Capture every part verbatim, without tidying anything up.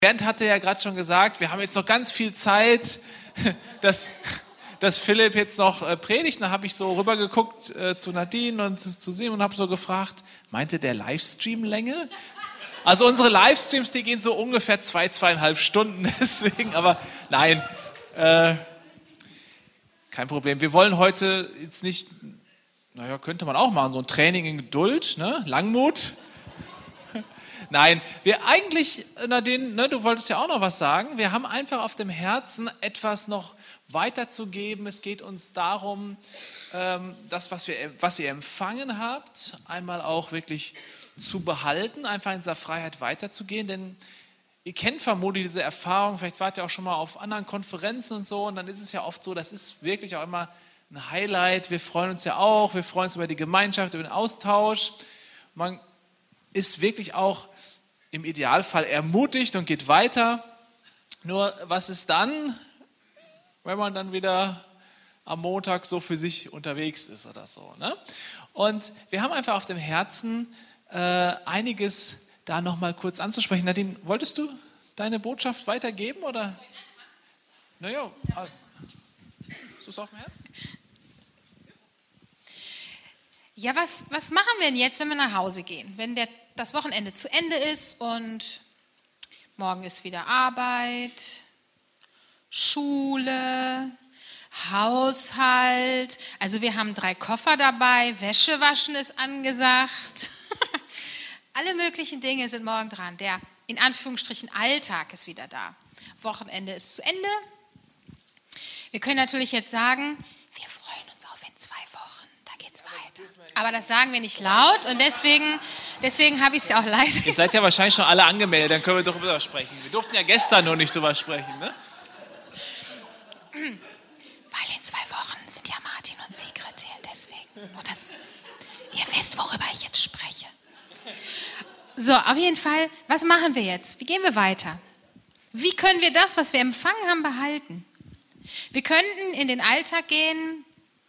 Bernd hatte ja gerade schon gesagt, wir haben jetzt noch ganz viel Zeit, dass, dass Philipp jetzt noch äh, predigt. Da habe ich so rübergeguckt äh, zu Nadine und zu, zu Simon und habe so gefragt, meinte der Livestream-Länge? Also unsere Livestreams, die gehen so ungefähr zwei, zweieinhalb Stunden, deswegen, aber nein, äh, kein Problem. Wir wollen heute jetzt nicht, naja, könnte man auch machen, so ein Training in Geduld, ne? Langmut. Nein, wir eigentlich, Nadine, ne, du wolltest ja auch noch was sagen. Wir haben einfach auf dem Herzen, etwas noch weiterzugeben. Es geht uns darum, ähm, das, was, wir, was ihr empfangen habt, einmal auch wirklich zu behalten, einfach in dieser Freiheit weiterzugehen. Denn ihr kennt vermutlich diese Erfahrung, vielleicht wart ihr auch schon mal auf anderen Konferenzen und so. Und dann ist es ja oft so, das ist wirklich auch immer ein Highlight. Wir freuen uns ja auch, wir freuen uns über die Gemeinschaft, über den Austausch. Man ist wirklich auch im Idealfall ermutigt und geht weiter. Nur was ist dann, wenn man dann wieder am Montag so für sich unterwegs ist oder so, ne? Und wir haben einfach auf dem Herzen äh, einiges da nochmal kurz anzusprechen. Nadine, wolltest du deine Botschaft weitergeben oder? Naja, hast du es auf dem Herzen? Ja, was, was machen wir denn jetzt, wenn wir nach Hause gehen? Wenn der, das Wochenende zu Ende ist und morgen ist wieder Arbeit, Schule, Haushalt. Also wir haben drei Koffer dabei, Wäsche waschen ist angesagt. Alle möglichen Dinge sind morgen dran. Der, in Anführungsstrichen, Alltag ist wieder da. Wochenende ist zu Ende. Wir können natürlich jetzt sagen, wir freuen uns auf in zwei Wochen, da geht's weiter. Aber das sagen wir nicht laut und deswegen, deswegen habe ich es ja auch leise gesagt. Ihr seid ja wahrscheinlich schon alle angemeldet, dann können wir darüber sprechen. Wir durften ja gestern nur nicht drüber sprechen, ne? Weil in zwei Wochen sind ja Martin und Sigrid hier, deswegen. Nur dass ihr wisst, worüber ich jetzt spreche. So, auf jeden Fall, was machen wir jetzt? Wie gehen wir weiter? Wie können wir das, was wir empfangen haben, behalten? Wir könnten in den Alltag gehen,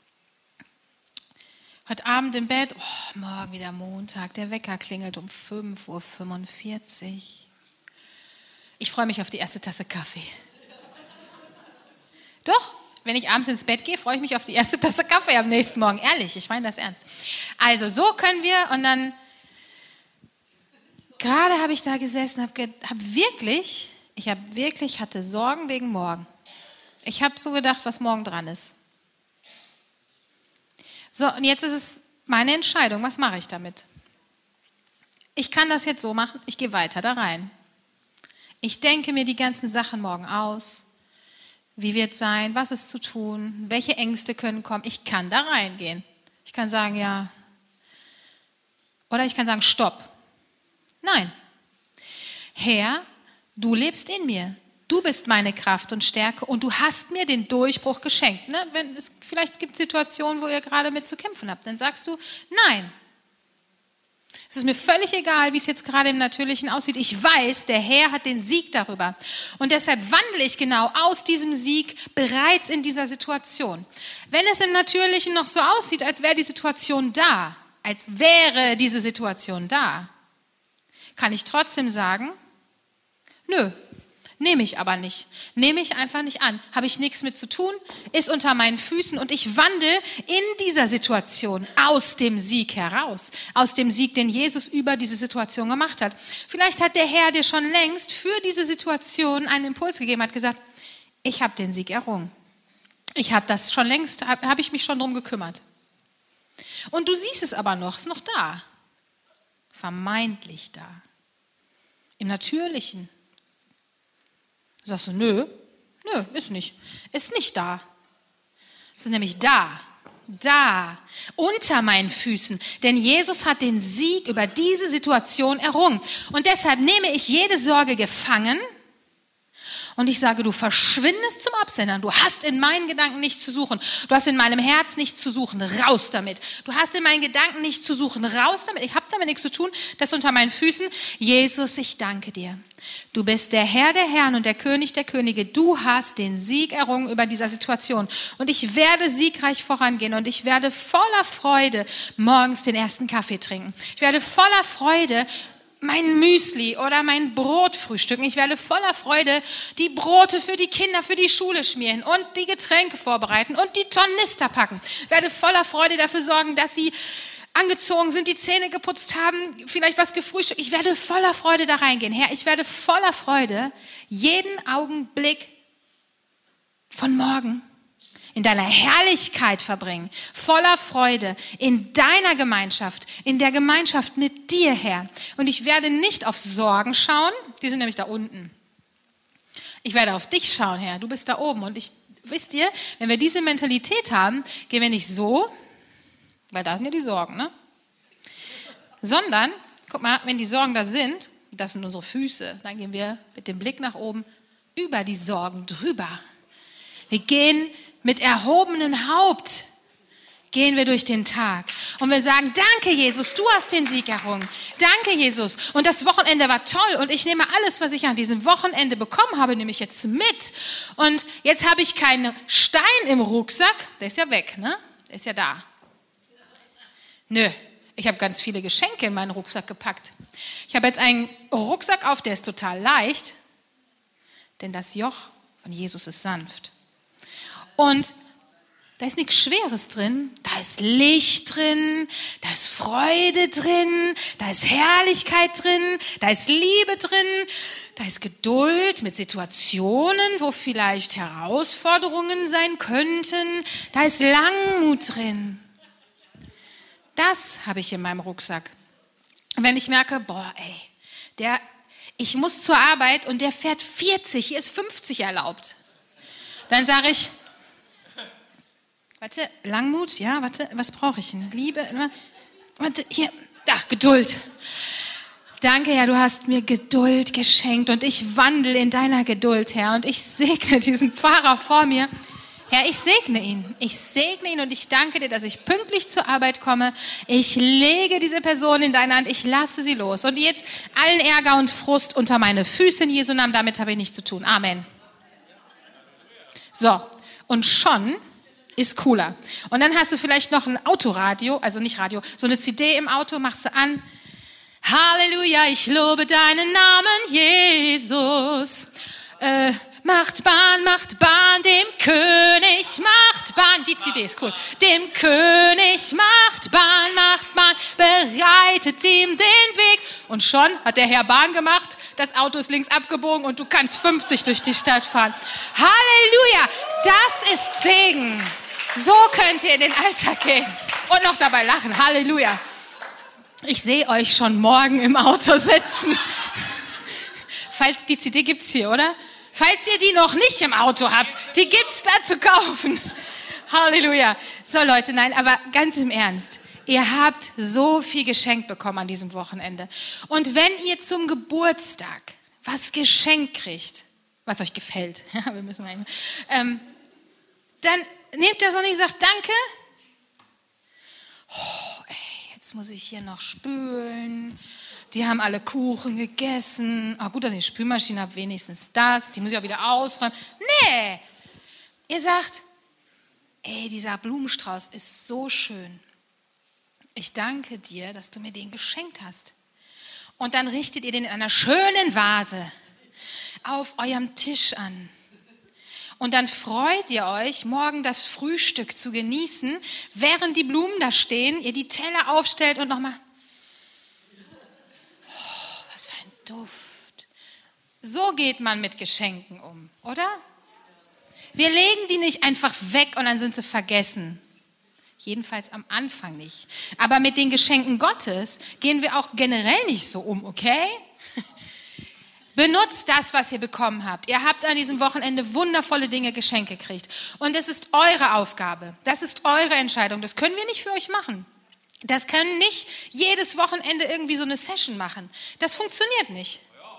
heute Abend im Bett, oh, morgen wieder Montag, der Wecker klingelt um fünf Uhr fünfundvierzig. Ich freue mich auf die erste Tasse Kaffee. Doch, wenn ich abends ins Bett gehe, freue ich mich auf die erste Tasse Kaffee am nächsten Morgen. Ehrlich, ich meine das ernst. Also so können wir und dann, gerade habe ich da gesessen, habe hab wirklich, ich habe wirklich, hatte Sorgen wegen morgen. Ich habe so gedacht, was morgen dran ist. So, und jetzt ist es meine Entscheidung. Was mache ich damit? Ich kann das jetzt so machen, ich gehe weiter da rein. Ich denke mir die ganzen Sachen morgen aus. Wie wird es sein? Was ist zu tun? Welche Ängste können kommen? Ich kann da reingehen. Ich kann sagen, ja. Oder ich kann sagen, stopp. Nein. Herr, du lebst in mir. Du bist meine Kraft und Stärke und du hast mir den Durchbruch geschenkt. Ne? Wenn es, vielleicht gibt es Situationen, wo ihr gerade mit zu kämpfen habt. Dann sagst du, nein. Es ist mir völlig egal, wie es jetzt gerade im Natürlichen aussieht. Ich weiß, der Herr hat den Sieg darüber. Und deshalb wandle ich genau aus diesem Sieg bereits in dieser Situation. Wenn es im Natürlichen noch so aussieht, als wäre die Situation da, als wäre diese Situation da, kann ich trotzdem sagen, nö. Nehme ich aber nicht. Nehme ich einfach nicht an. Habe ich nichts mit zu tun, ist unter meinen Füßen und ich wandle in dieser Situation aus dem Sieg heraus. Aus dem Sieg, den Jesus über diese Situation gemacht hat. Vielleicht hat der Herr dir schon längst für diese Situation einen Impuls gegeben, hat gesagt, ich habe den Sieg errungen. Ich habe das schon längst, habe hab ich mich schon drum gekümmert. Und du siehst es aber noch, ist noch da. Vermeintlich da. Im Natürlichen. Sagst du, nö, nö, ist nicht. Ist nicht da. Es ist nämlich da, da, unter meinen Füßen. Denn Jesus hat den Sieg über diese Situation errungen. Und deshalb nehme ich jede Sorge gefangen und ich sage, du verschwindest zum Absendern. Du hast in meinen Gedanken nichts zu suchen. Du hast in meinem Herz nichts zu suchen. Raus damit. Du hast in meinen Gedanken nichts zu suchen. Raus damit. Ich habe damit nichts zu tun. Das ist unter meinen Füßen. Jesus, ich danke dir. Du bist der Herr der Herren und der König der Könige. Du hast den Sieg errungen über dieser Situation. Und ich werde siegreich vorangehen und ich werde voller Freude morgens den ersten Kaffee trinken. Ich werde voller Freude mein Müsli oder mein Brot frühstücken. Ich werde voller Freude die Brote für die Kinder, für die Schule schmieren und die Getränke vorbereiten und die Tornister packen. Ich werde voller Freude dafür sorgen, dass sie angezogen sind, die Zähne geputzt haben, vielleicht was gefrühstückt. Ich werde voller Freude da reingehen. Herr, ich werde voller Freude jeden Augenblick von morgen in deiner Herrlichkeit verbringen, voller Freude, in deiner Gemeinschaft, in der Gemeinschaft mit dir, Herr. Und ich werde nicht auf Sorgen schauen, die sind nämlich da unten. Ich werde auf dich schauen, Herr, du bist da oben. Und ich, wisst ihr, wenn wir diese Mentalität haben, gehen wir nicht so, weil da sind ja die Sorgen, ne? Sondern, guck mal, wenn die Sorgen da sind, das sind unsere Füße, dann gehen wir mit dem Blick nach oben über die Sorgen drüber. Wir gehen mit erhobenem Haupt, gehen wir durch den Tag. Und wir sagen, danke Jesus, du hast den Sieg errungen. Danke Jesus. Und das Wochenende war toll. Und ich nehme alles, was ich an diesem Wochenende bekommen habe, nehme ich jetzt mit. Und jetzt habe ich keinen Stein im Rucksack. Der ist ja weg, ne? Der ist ja da. Nö, ich habe ganz viele Geschenke in meinen Rucksack gepackt. Ich habe jetzt einen Rucksack auf, der ist total leicht. Denn das Joch von Jesus ist sanft. Und da ist nichts Schweres drin, da ist Licht drin, da ist Freude drin, da ist Herrlichkeit drin, da ist Liebe drin, da ist Geduld mit Situationen, wo vielleicht Herausforderungen sein könnten, da ist Langmut drin. Das habe ich in meinem Rucksack. Und wenn ich merke, boah, ey, der, ich muss zur Arbeit und der fährt vierzig, hier ist fünfzig erlaubt, dann sage ich, warte, Langmut, ja, warte, was brauche ich denn? Liebe, warte, hier, da, Geduld. Danke, Herr, du hast mir Geduld geschenkt und ich wandle in deiner Geduld, Herr. Und ich segne diesen Pfarrer vor mir. Herr, ich segne ihn. Ich segne ihn und ich danke dir, dass ich pünktlich zur Arbeit komme. Ich lege diese Person in deine Hand, ich lasse sie los. Und jetzt allen Ärger und Frust unter meine Füße in Jesu Namen, damit habe ich nichts zu tun. Amen. So, und schon ist cooler. Und dann hast du vielleicht noch ein Autoradio, also nicht Radio, so eine C D im Auto, machst du an. Halleluja, ich lobe deinen Namen, Jesus. Äh, macht Bahn, macht Bahn, dem König macht Bahn. Die C D ist cool. Dem König macht Bahn, macht Bahn, bereitet ihm den Weg. Und schon hat der Herr Bahn gemacht, das Auto ist links abgebogen und du kannst fünfzig durch die Stadt fahren. Halleluja, das ist Segen. So könnt ihr in den Alltag gehen und noch dabei lachen. Halleluja. Ich sehe euch schon morgen im Auto sitzen. Falls die C D gibt's hier, oder? Falls ihr die noch nicht im Auto habt, die gibt's da zu kaufen. Halleluja. So Leute, nein, aber ganz im Ernst. Ihr habt so viel geschenkt bekommen an diesem Wochenende. Und wenn ihr zum Geburtstag was geschenkt kriegt, was euch gefällt, ja, wir müssen mal, ähm, dann nehmt das und ich sagt danke. Oh, ey, jetzt muss ich hier noch spülen. Die haben alle Kuchen gegessen. Oh, gut, dass ich eine Spülmaschine habe, wenigstens das. Die muss ich auch wieder ausräumen. Nee, ihr sagt, ey, dieser Blumenstrauß ist so schön. Ich danke dir, dass du mir den geschenkt hast. Und dann richtet ihr den in einer schönen Vase auf eurem Tisch an. Und dann freut ihr euch, morgen das Frühstück zu genießen, während die Blumen da stehen, ihr die Teller aufstellt und nochmal, oh, was für ein Duft. So geht man mit Geschenken um, oder? Wir legen die nicht einfach weg und dann sind sie vergessen. Jedenfalls am Anfang nicht. Aber mit den Geschenken Gottes gehen wir auch generell nicht so um, okay? Benutzt das, was ihr bekommen habt. Ihr habt an diesem Wochenende wundervolle Dinge geschenkt gekriegt. Und es ist eure Aufgabe. Das ist eure Entscheidung. Das können wir nicht für euch machen. Das können nicht jedes Wochenende irgendwie so eine Session machen. Das funktioniert nicht.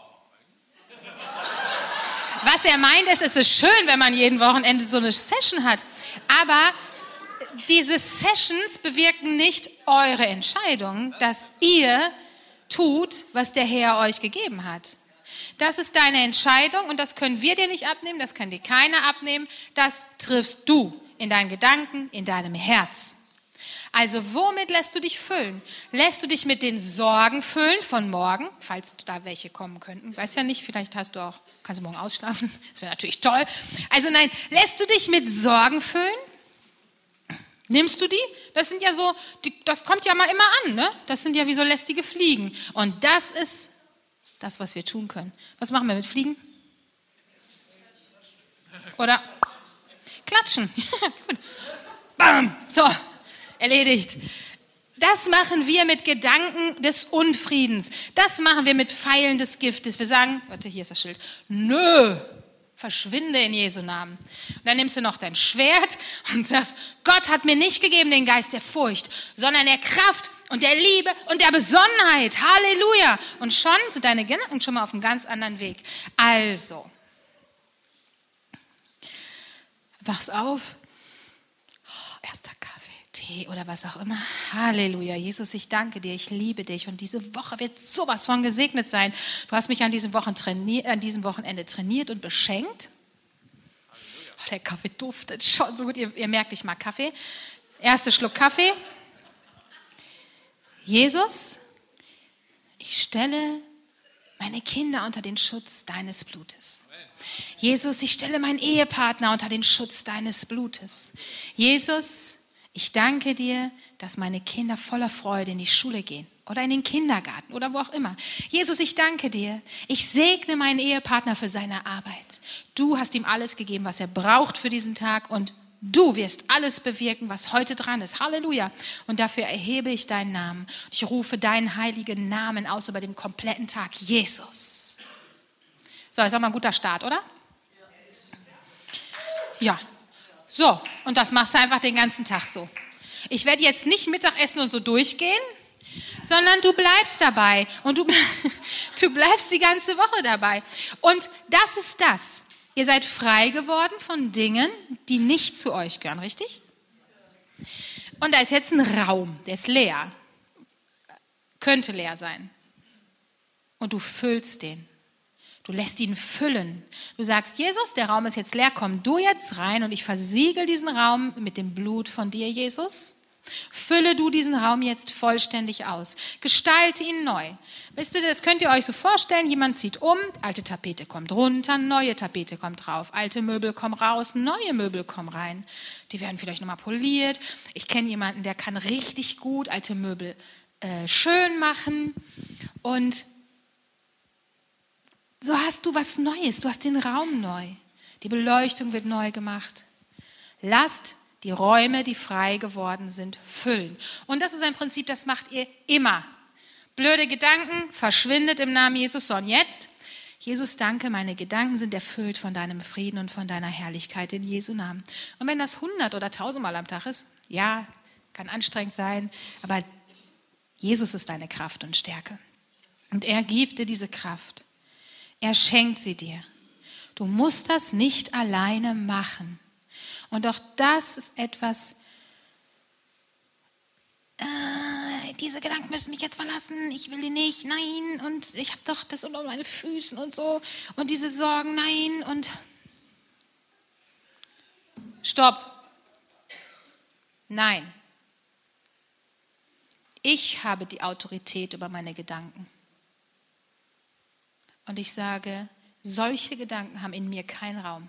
Was er meint ist, es ist schön, wenn man jeden Wochenende so eine Session hat. Aber diese Sessions bewirken nicht eure Entscheidung, dass ihr tut, was der Herr euch gegeben hat. Das ist deine Entscheidung und das können wir dir nicht abnehmen, das kann dir keiner abnehmen. Das triffst du in deinen Gedanken, in deinem Herz. Also womit lässt du dich füllen? Lässt du dich mit den Sorgen füllen von morgen, falls da welche kommen könnten? Weiß ja nicht, vielleicht hast du auch, kannst du morgen ausschlafen, das wäre natürlich toll. Also nein, lässt du dich mit Sorgen füllen? Nimmst du die? Das sind ja so, die, das kommt ja mal immer an, ne? Das sind ja wie so lästige Fliegen. Und das ist das, was wir tun können. Was machen wir mit Fliegen? Oder klatschen. Gut. Bam, so, erledigt. Das machen wir mit Gedanken des Unfriedens. Das machen wir mit Pfeilen des Giftes. Wir sagen, warte, hier ist das Schild. Nö, verschwinde in Jesu Namen. Und dann nimmst du noch dein Schwert und sagst, Gott hat mir nicht gegeben den Geist der Furcht, sondern der Kraft und der Liebe und der Besonnenheit. Halleluja. Und schon sind deine Gedanken schon mal auf einem ganz anderen Weg. Also, wach's auf. Oh, erster Kaffee, Tee oder was auch immer. Halleluja. Jesus, ich danke dir. Ich liebe dich. Und diese Woche wird sowas von gesegnet sein. Du hast mich an diesem, Wochen trainiert, an diesem Wochenende trainiert und beschenkt. Oh, der Kaffee duftet schon so gut. Ihr, ihr merkt, ich mag Kaffee. Erster Schluck Kaffee. Jesus, ich stelle meine Kinder unter den Schutz deines Blutes. Jesus, ich stelle meinen Ehepartner unter den Schutz deines Blutes. Jesus, ich danke dir, dass meine Kinder voller Freude in die Schule gehen oder in den Kindergarten oder wo auch immer. Jesus, ich danke dir. Ich segne meinen Ehepartner für seine Arbeit. Du hast ihm alles gegeben, was er braucht für diesen Tag und du wirst alles bewirken, was heute dran ist. Halleluja. Und dafür erhebe ich deinen Namen. Ich rufe deinen heiligen Namen aus über den kompletten Tag. Jesus. So, ist auch mal ein guter Start, oder? Ja. So, und das machst du einfach den ganzen Tag so. Ich werde jetzt nicht Mittagessen und so durchgehen, sondern du bleibst dabei. Und du, du bleibst die ganze Woche dabei. Und das ist das. Ihr seid frei geworden von Dingen, die nicht zu euch gehören, richtig? Und da ist jetzt ein Raum, der ist leer. Könnte leer sein. Und du füllst den. Du lässt ihn füllen. Du sagst, Jesus, der Raum ist jetzt leer, komm du jetzt rein und ich versiegel diesen Raum mit dem Blut von dir, Jesus. Fülle du diesen Raum jetzt vollständig aus. Gestalte ihn neu. Wisst ihr, das könnt ihr euch so vorstellen, jemand zieht um, alte Tapete kommt runter, neue Tapete kommt drauf, alte Möbel kommen raus, neue Möbel kommen rein. Die werden vielleicht nochmal poliert. Ich kenne jemanden, der kann richtig gut alte Möbel äh, schön machen und so hast du was Neues, du hast den Raum neu. Die Beleuchtung wird neu gemacht. Lasst die Räume, die frei geworden sind, füllen. Und das ist ein Prinzip, das macht ihr immer. Blöde Gedanken, verschwindet im Namen Jesus. So, und jetzt, Jesus, danke, meine Gedanken sind erfüllt von deinem Frieden und von deiner Herrlichkeit in Jesu Namen. Und wenn das hundert oder tausendmal am Tag ist, ja, kann anstrengend sein, aber Jesus ist deine Kraft und Stärke. Und er gibt dir diese Kraft. Er schenkt sie dir. Du musst das nicht alleine machen. Und auch das ist etwas, äh, diese Gedanken müssen mich jetzt verlassen, ich will die nicht, nein, und ich habe doch das unter meine Füßen und so, und diese Sorgen, nein, und stopp. Nein. Ich habe die Autorität über meine Gedanken. Und ich sage, solche Gedanken haben in mir keinen Raum.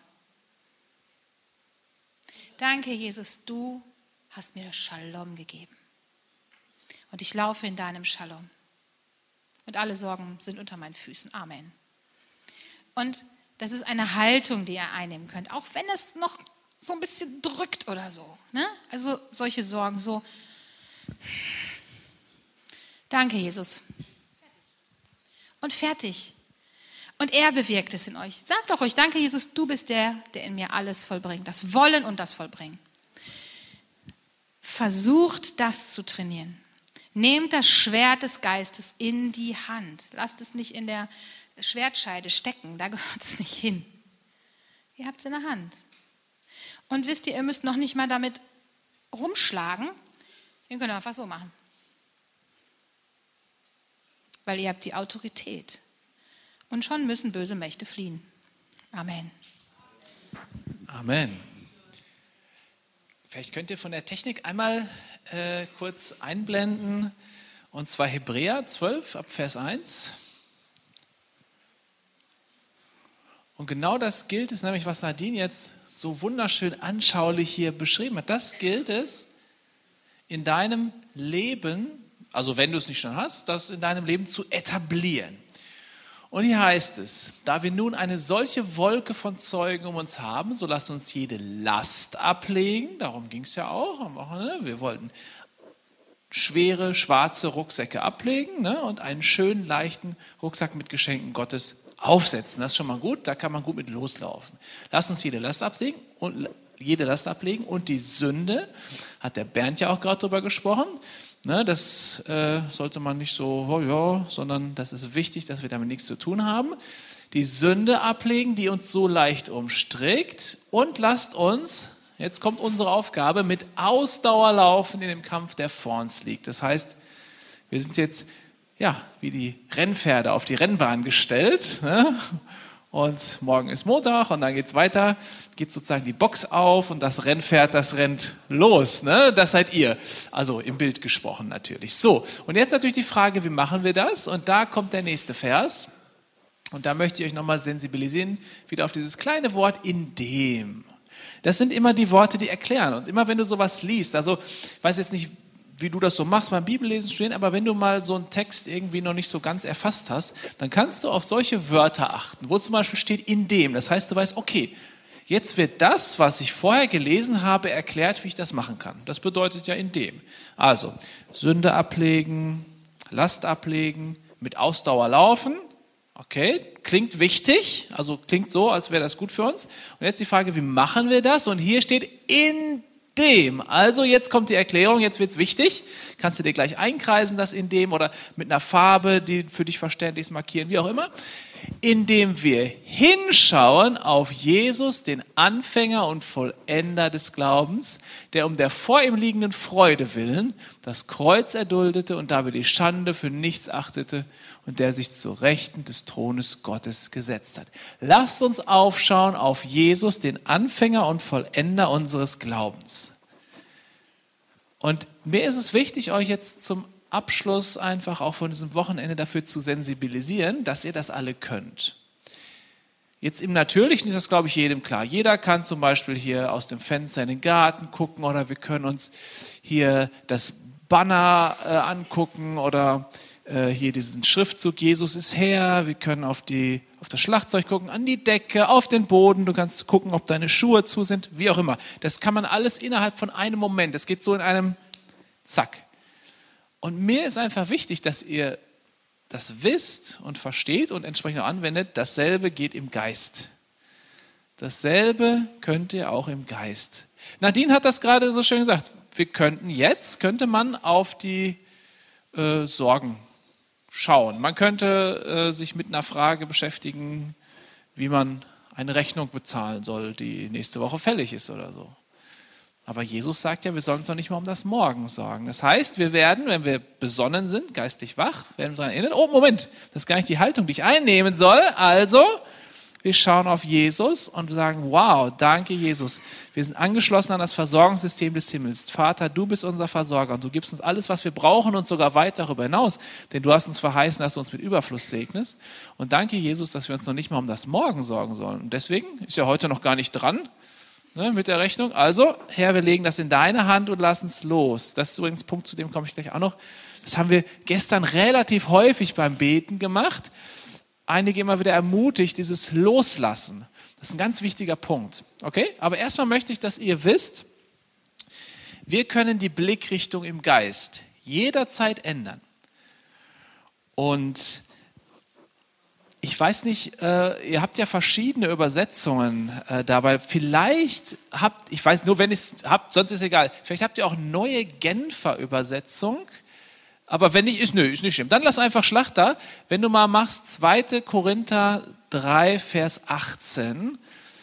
Danke, Jesus, du hast mir Shalom gegeben. Und ich laufe in deinem Shalom. Und alle Sorgen sind unter meinen Füßen. Amen. Und das ist eine Haltung, die ihr einnehmen könnt, auch wenn es noch so ein bisschen drückt oder so. Ne? Also solche Sorgen, so. Danke, Jesus. Und fertig. Und er bewirkt es in euch. Sagt doch euch, danke Jesus, du bist der, der in mir alles vollbringt. Das Wollen und das Vollbringen. Versucht das zu trainieren. Nehmt das Schwert des Geistes in die Hand. Lasst es nicht in der Schwertscheide stecken, da gehört es nicht hin. Ihr habt es in der Hand. Und wisst ihr, ihr müsst noch nicht mal damit rumschlagen. Ihr könnt einfach so machen. Weil ihr habt die Autorität. Und schon müssen böse Mächte fliehen. Amen. Amen. Vielleicht könnt ihr von der Technik einmal äh, kurz einblenden, und zwar Hebräer zwölf ab Vers eins. Und genau das gilt es nämlich, was Nadine jetzt so wunderschön anschaulich hier beschrieben hat. Das gilt es in deinem Leben, also wenn du es nicht schon hast, das in deinem Leben zu etablieren. Und hier heißt es, da wir nun eine solche Wolke von Zeugen um uns haben, so lasst uns jede Last ablegen, darum ging es ja auch am Wochenende, wir wollten schwere, schwarze Rucksäcke ablegen, ne, und einen schönen, leichten Rucksack mit Geschenken Gottes aufsetzen. Das ist schon mal gut, da kann man gut mit loslaufen. Lasst uns jede Last ablegen und jede Last ablegen und die Sünde, hat der Bernd ja auch gerade drüber gesprochen, ne, das äh, sollte man nicht so, oh ja, sondern das ist wichtig, dass wir damit nichts zu tun haben. Die Sünde ablegen, die uns so leicht umstrickt, und lasst uns, jetzt kommt unsere Aufgabe, mit Ausdauer laufen in dem Kampf, der vor uns liegt. Das heißt, wir sind jetzt ja, wie die Rennpferde auf die Rennbahn gestellt, ne? Und morgen ist Montag und dann geht es weiter, geht sozusagen die Box auf und das Rennpferd, das rennt los, ne? Das seid ihr, also im Bild gesprochen natürlich. So, und jetzt natürlich die Frage, wie machen wir das? Und da kommt der nächste Vers und da möchte ich euch nochmal sensibilisieren, wieder auf dieses kleine Wort in dem. Das sind immer die Worte, die erklären, und immer wenn du sowas liest, also ich weiß jetzt nicht, wie du das so machst beim Bibellesen, studieren, aber wenn du mal so einen Text irgendwie noch nicht so ganz erfasst hast, dann kannst du auf solche Wörter achten, wo zum Beispiel steht in dem. Das heißt, du weißt, okay, jetzt wird das, was ich vorher gelesen habe, erklärt, wie ich das machen kann. Das bedeutet ja in dem. Also, Sünde ablegen, Last ablegen, mit Ausdauer laufen. Okay, klingt wichtig, also klingt so, als wäre das gut für uns. Und jetzt die Frage, wie machen wir das? Und hier steht in dem. Also jetzt kommt die Erklärung, jetzt wird es wichtig. Kannst du dir gleich einkreisen, das in dem, oder mit einer Farbe, die für dich verständlich ist, markieren, wie auch immer. Indem wir hinschauen auf Jesus, den Anfänger und Vollender des Glaubens, der um der vor ihm liegenden Freude willen das Kreuz erduldete und dabei die Schande für nichts achtete und der sich zur Rechten des Thrones Gottes gesetzt hat. Lasst uns aufschauen auf Jesus, den Anfänger und Vollender unseres Glaubens. Und mir ist es wichtig, euch jetzt zum Abschluss einfach auch von diesem Wochenende dafür zu sensibilisieren, dass ihr das alle könnt. Jetzt im Natürlichen ist das, glaube ich, jedem klar. Jeder kann zum Beispiel hier aus dem Fenster in den Garten gucken, oder wir können uns hier das Banner äh, angucken oder äh, hier diesen Schriftzug Jesus ist Herr. Wir können auf, die, auf das Schlagzeug gucken, an die Decke, auf den Boden. Du kannst gucken, ob deine Schuhe zu sind, wie auch immer. Das kann man alles innerhalb von einem Moment. Das geht so in einem Zack. Und mir ist einfach wichtig, dass ihr das wisst und versteht und entsprechend auch anwendet. Dasselbe geht im Geist. Dasselbe könnt ihr auch im Geist. Nadine hat das gerade so schön gesagt. Wir könnten jetzt, könnte man auf die äh, Sorgen schauen. Man könnte äh, sich mit einer Frage beschäftigen, wie man eine Rechnung bezahlen soll, die nächste Woche fällig ist oder so. Aber Jesus sagt ja, wir sollen uns noch nicht mal um das Morgen sorgen. Das heißt, wir werden, wenn wir besonnen sind, geistig wach, werden wir daran erinnern, oh Moment, das ist gar nicht die Haltung, die ich einnehmen soll. Also, wir schauen auf Jesus und sagen, wow, danke Jesus. Wir sind angeschlossen an das Versorgungssystem des Himmels. Vater, du bist unser Versorger und du gibst uns alles, was wir brauchen und sogar weit darüber hinaus. Denn du hast uns verheißen, dass du uns mit Überfluss segnest. Und danke Jesus, dass wir uns noch nicht mal um das Morgen sorgen sollen. Und deswegen ist ja heute noch gar nicht dran, Ne, mit der Rechnung. Also, Herr, wir legen das in deine Hand und lassen es los. Das ist übrigens ein Punkt, zu dem komme ich gleich auch noch. Das haben wir gestern relativ häufig beim Beten gemacht. Einige immer wieder ermutigt, dieses Loslassen. Das ist ein ganz wichtiger Punkt. Okay? Aber erstmal möchte ich, dass ihr wisst, wir können die Blickrichtung im Geist jederzeit ändern. Und ich weiß nicht, äh, ihr habt ja verschiedene Übersetzungen äh, dabei. Vielleicht habt, ich weiß nur, wenn ihr es habt, sonst ist es egal. Vielleicht habt ihr auch neue Genfer Übersetzung. Aber wenn nicht, ist nö, ist nicht schlimm. Dann lass einfach Schlachter. Wenn du mal machst, zweiter Korinther drei, Vers achtzehn,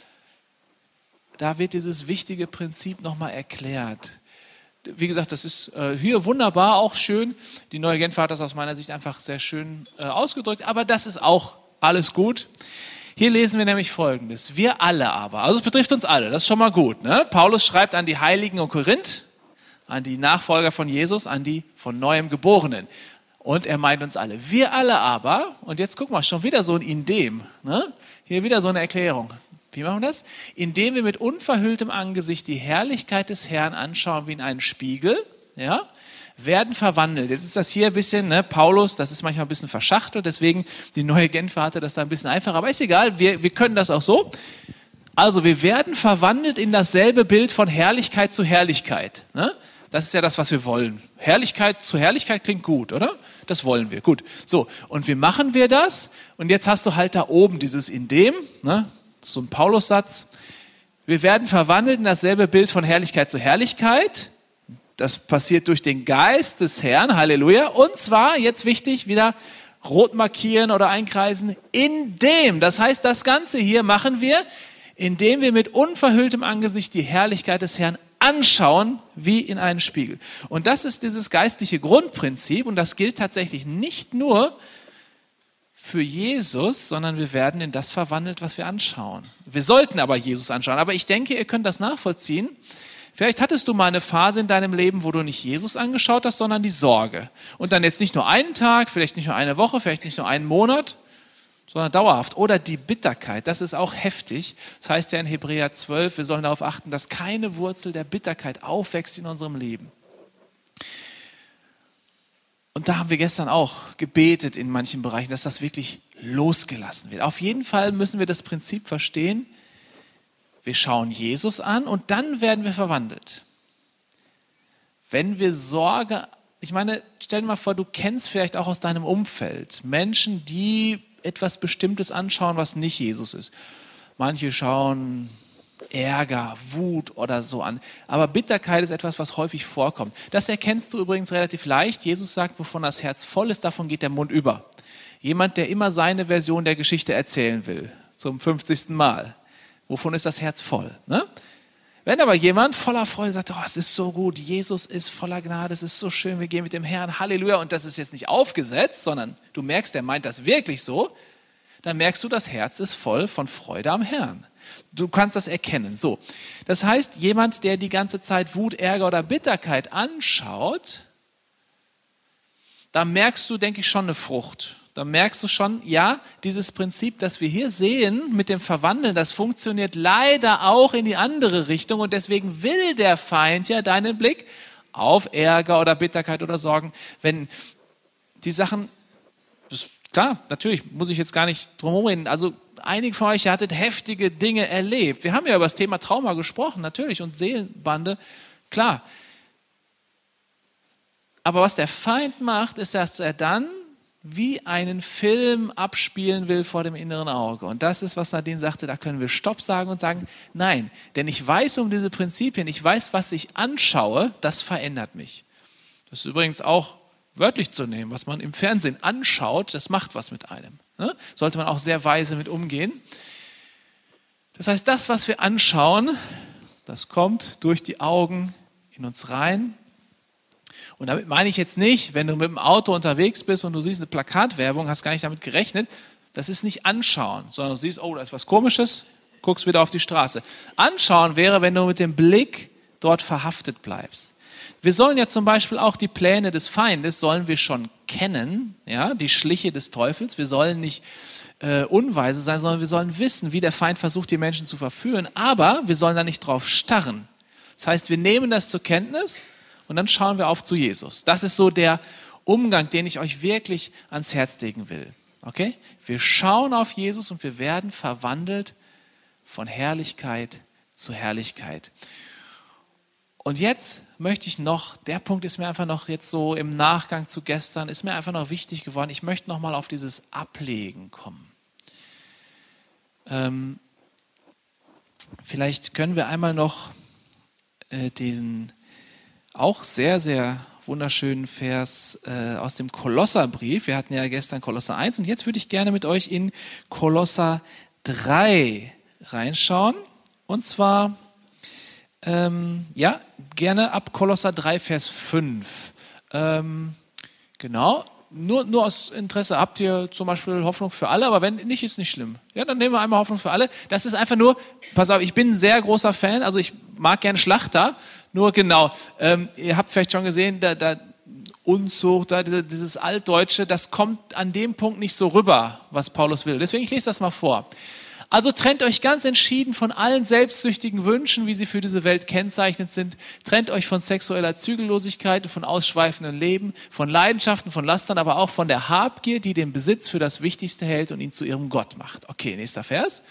da wird dieses wichtige Prinzip nochmal erklärt. Wie gesagt, das ist äh, hier wunderbar, auch schön. Die neue Genfer hat das aus meiner Sicht einfach sehr schön äh, ausgedrückt. Aber das ist auch alles gut. Hier lesen wir nämlich Folgendes. Wir alle aber, also es betrifft uns alle, das ist schon mal gut. Ne? Paulus schreibt an die Heiligen in Korinth, an die Nachfolger von Jesus, an die von Neuem Geborenen. Und er meint uns alle. Wir alle aber, und jetzt guck mal, schon wieder so ein Indem, ne? Hier wieder so eine Erklärung. Wie machen wir das? Indem wir mit unverhülltem Angesicht die Herrlichkeit des Herrn anschauen wie in einen Spiegel, ja, werden verwandelt. Jetzt ist das hier ein bisschen, ne, Paulus, das ist manchmal ein bisschen verschachtelt, deswegen die neue Genfer hatte das da ein bisschen einfacher, aber ist egal, wir, wir können das auch so. Also wir werden verwandelt in dasselbe Bild von Herrlichkeit zu Herrlichkeit. Ne? Das ist ja das, was wir wollen. Herrlichkeit zu Herrlichkeit klingt gut, oder? Das wollen wir, gut. So, und wie machen wir das? Und jetzt hast du halt da oben dieses Indem, ne? Das ist so ein Paulus-Satz. Wir werden verwandelt in dasselbe Bild von Herrlichkeit zu Herrlichkeit. Das passiert durch den Geist des Herrn, Halleluja. Und zwar, jetzt wichtig, wieder rot markieren oder einkreisen, indem. Das heißt, das Ganze hier machen wir, indem wir mit unverhülltem Angesicht die Herrlichkeit des Herrn anschauen, wie in einen Spiegel. Und das ist dieses geistliche Grundprinzip und das gilt tatsächlich nicht nur für Jesus, sondern wir werden in das verwandelt, was wir anschauen. Wir sollten aber Jesus anschauen. Aber ich denke, ihr könnt das nachvollziehen. Vielleicht hattest du mal eine Phase in deinem Leben, wo du nicht Jesus angeschaut hast, sondern die Sorge. Und dann jetzt nicht nur einen Tag, vielleicht nicht nur eine Woche, vielleicht nicht nur einen Monat, sondern dauerhaft. Oder die Bitterkeit, das ist auch heftig. Das heißt ja in Hebräer zwölf, wir sollen darauf achten, dass keine Wurzel der Bitterkeit aufwächst in unserem Leben. Und da haben wir gestern auch gebetet in manchen Bereichen, dass das wirklich losgelassen wird. Auf jeden Fall müssen wir das Prinzip verstehen. Wir schauen Jesus an und dann werden wir verwandelt. Wenn wir Sorge, ich meine, stell dir mal vor, du kennst vielleicht auch aus deinem Umfeld Menschen, die etwas Bestimmtes anschauen, was nicht Jesus ist. Manche schauen Ärger, Wut oder so an. Aber Bitterkeit ist etwas, was häufig vorkommt. Das erkennst du übrigens relativ leicht. Jesus sagt, wovon das Herz voll ist, davon geht der Mund über. Jemand, der immer seine Version der Geschichte erzählen will, zum fünfzigsten Mal. Wovon ist das Herz voll? Ne? Wenn aber jemand voller Freude sagt, oh, es ist so gut, Jesus ist voller Gnade, es ist so schön, wir gehen mit dem Herrn, Halleluja, und das ist jetzt nicht aufgesetzt, sondern du merkst, er meint das wirklich so, dann merkst du, das Herz ist voll von Freude am Herrn. Du kannst das erkennen. So, das heißt, jemand, der die ganze Zeit Wut, Ärger oder Bitterkeit anschaut, da merkst du, denke ich, schon eine Frucht. Da merkst du schon, ja, dieses Prinzip, das wir hier sehen mit dem Verwandeln, das funktioniert leider auch in die andere Richtung und deswegen will der Feind ja deinen Blick auf Ärger oder Bitterkeit oder Sorgen, wenn die Sachen, das, klar, natürlich muss ich jetzt gar nicht drum herum reden, also einige von euch hattet heftige Dinge erlebt. Wir haben ja über das Thema Trauma gesprochen, natürlich, und Seelenbande, klar. Aber was der Feind macht, ist, dass er dann wie einen Film abspielen will vor dem inneren Auge. Und das ist, was Nadine sagte, da können wir Stopp sagen und sagen, nein, denn ich weiß um diese Prinzipien, ich weiß, was ich anschaue, das verändert mich. Das ist übrigens auch wörtlich zu nehmen, was man im Fernsehen anschaut, das macht was mit einem. Ne? Sollte man auch sehr weise mit umgehen. Das heißt, das, was wir anschauen, das kommt durch die Augen in uns rein. Und damit meine ich jetzt nicht, wenn du mit dem Auto unterwegs bist und du siehst eine Plakatwerbung, hast gar nicht damit gerechnet, das ist nicht anschauen, sondern du siehst, oh, da ist was Komisches, guckst wieder auf die Straße. Anschauen wäre, wenn du mit dem Blick dort verhaftet bleibst. Wir sollen ja zum Beispiel auch die Pläne des Feindes, sollen wir schon kennen, ja, die Schliche des Teufels. Wir sollen nicht äh, unweise sein, sondern wir sollen wissen, wie der Feind versucht, die Menschen zu verführen, aber wir sollen da nicht drauf starren. Das heißt, wir nehmen das zur Kenntnis und dann schauen wir auf zu Jesus. Das ist so der Umgang, den ich euch wirklich ans Herz legen will. Okay? Wir schauen auf Jesus und wir werden verwandelt von Herrlichkeit zu Herrlichkeit. Und jetzt möchte ich noch, der Punkt ist mir einfach noch jetzt so im Nachgang zu gestern, ist mir einfach noch wichtig geworden, ich möchte noch mal auf dieses Ablegen kommen. Ähm, vielleicht können wir einmal noch äh, den auch sehr, sehr wunderschönen Vers äh, aus dem Kolosserbrief. Wir hatten ja gestern Kolosser eins und jetzt würde ich gerne mit euch in Kolosser drei reinschauen. Und zwar, ähm, ja, gerne ab Kolosser drei, Vers fünf. Ähm, genau, nur, nur aus Interesse, habt ihr zum Beispiel Hoffnung für alle, aber wenn nicht, ist nicht schlimm. Ja, dann nehmen wir einmal Hoffnung für alle. Das ist einfach nur, pass auf, ich bin ein sehr großer Fan, also ich mag gern Schlachter, nur genau, ähm, ihr habt vielleicht schon gesehen, da, da Unzucht, da, dieses Altdeutsche, das kommt an dem Punkt nicht so rüber, was Paulus will. Deswegen, ich lese das mal vor. Also trennt euch ganz entschieden von allen selbstsüchtigen Wünschen, wie sie für diese Welt kennzeichnend sind. Trennt euch von sexueller Zügellosigkeit, von ausschweifendem Leben, von Leidenschaften, von Lastern, aber auch von der Habgier, die den Besitz für das Wichtigste hält und ihn zu ihrem Gott macht. Okay, nächster Vers.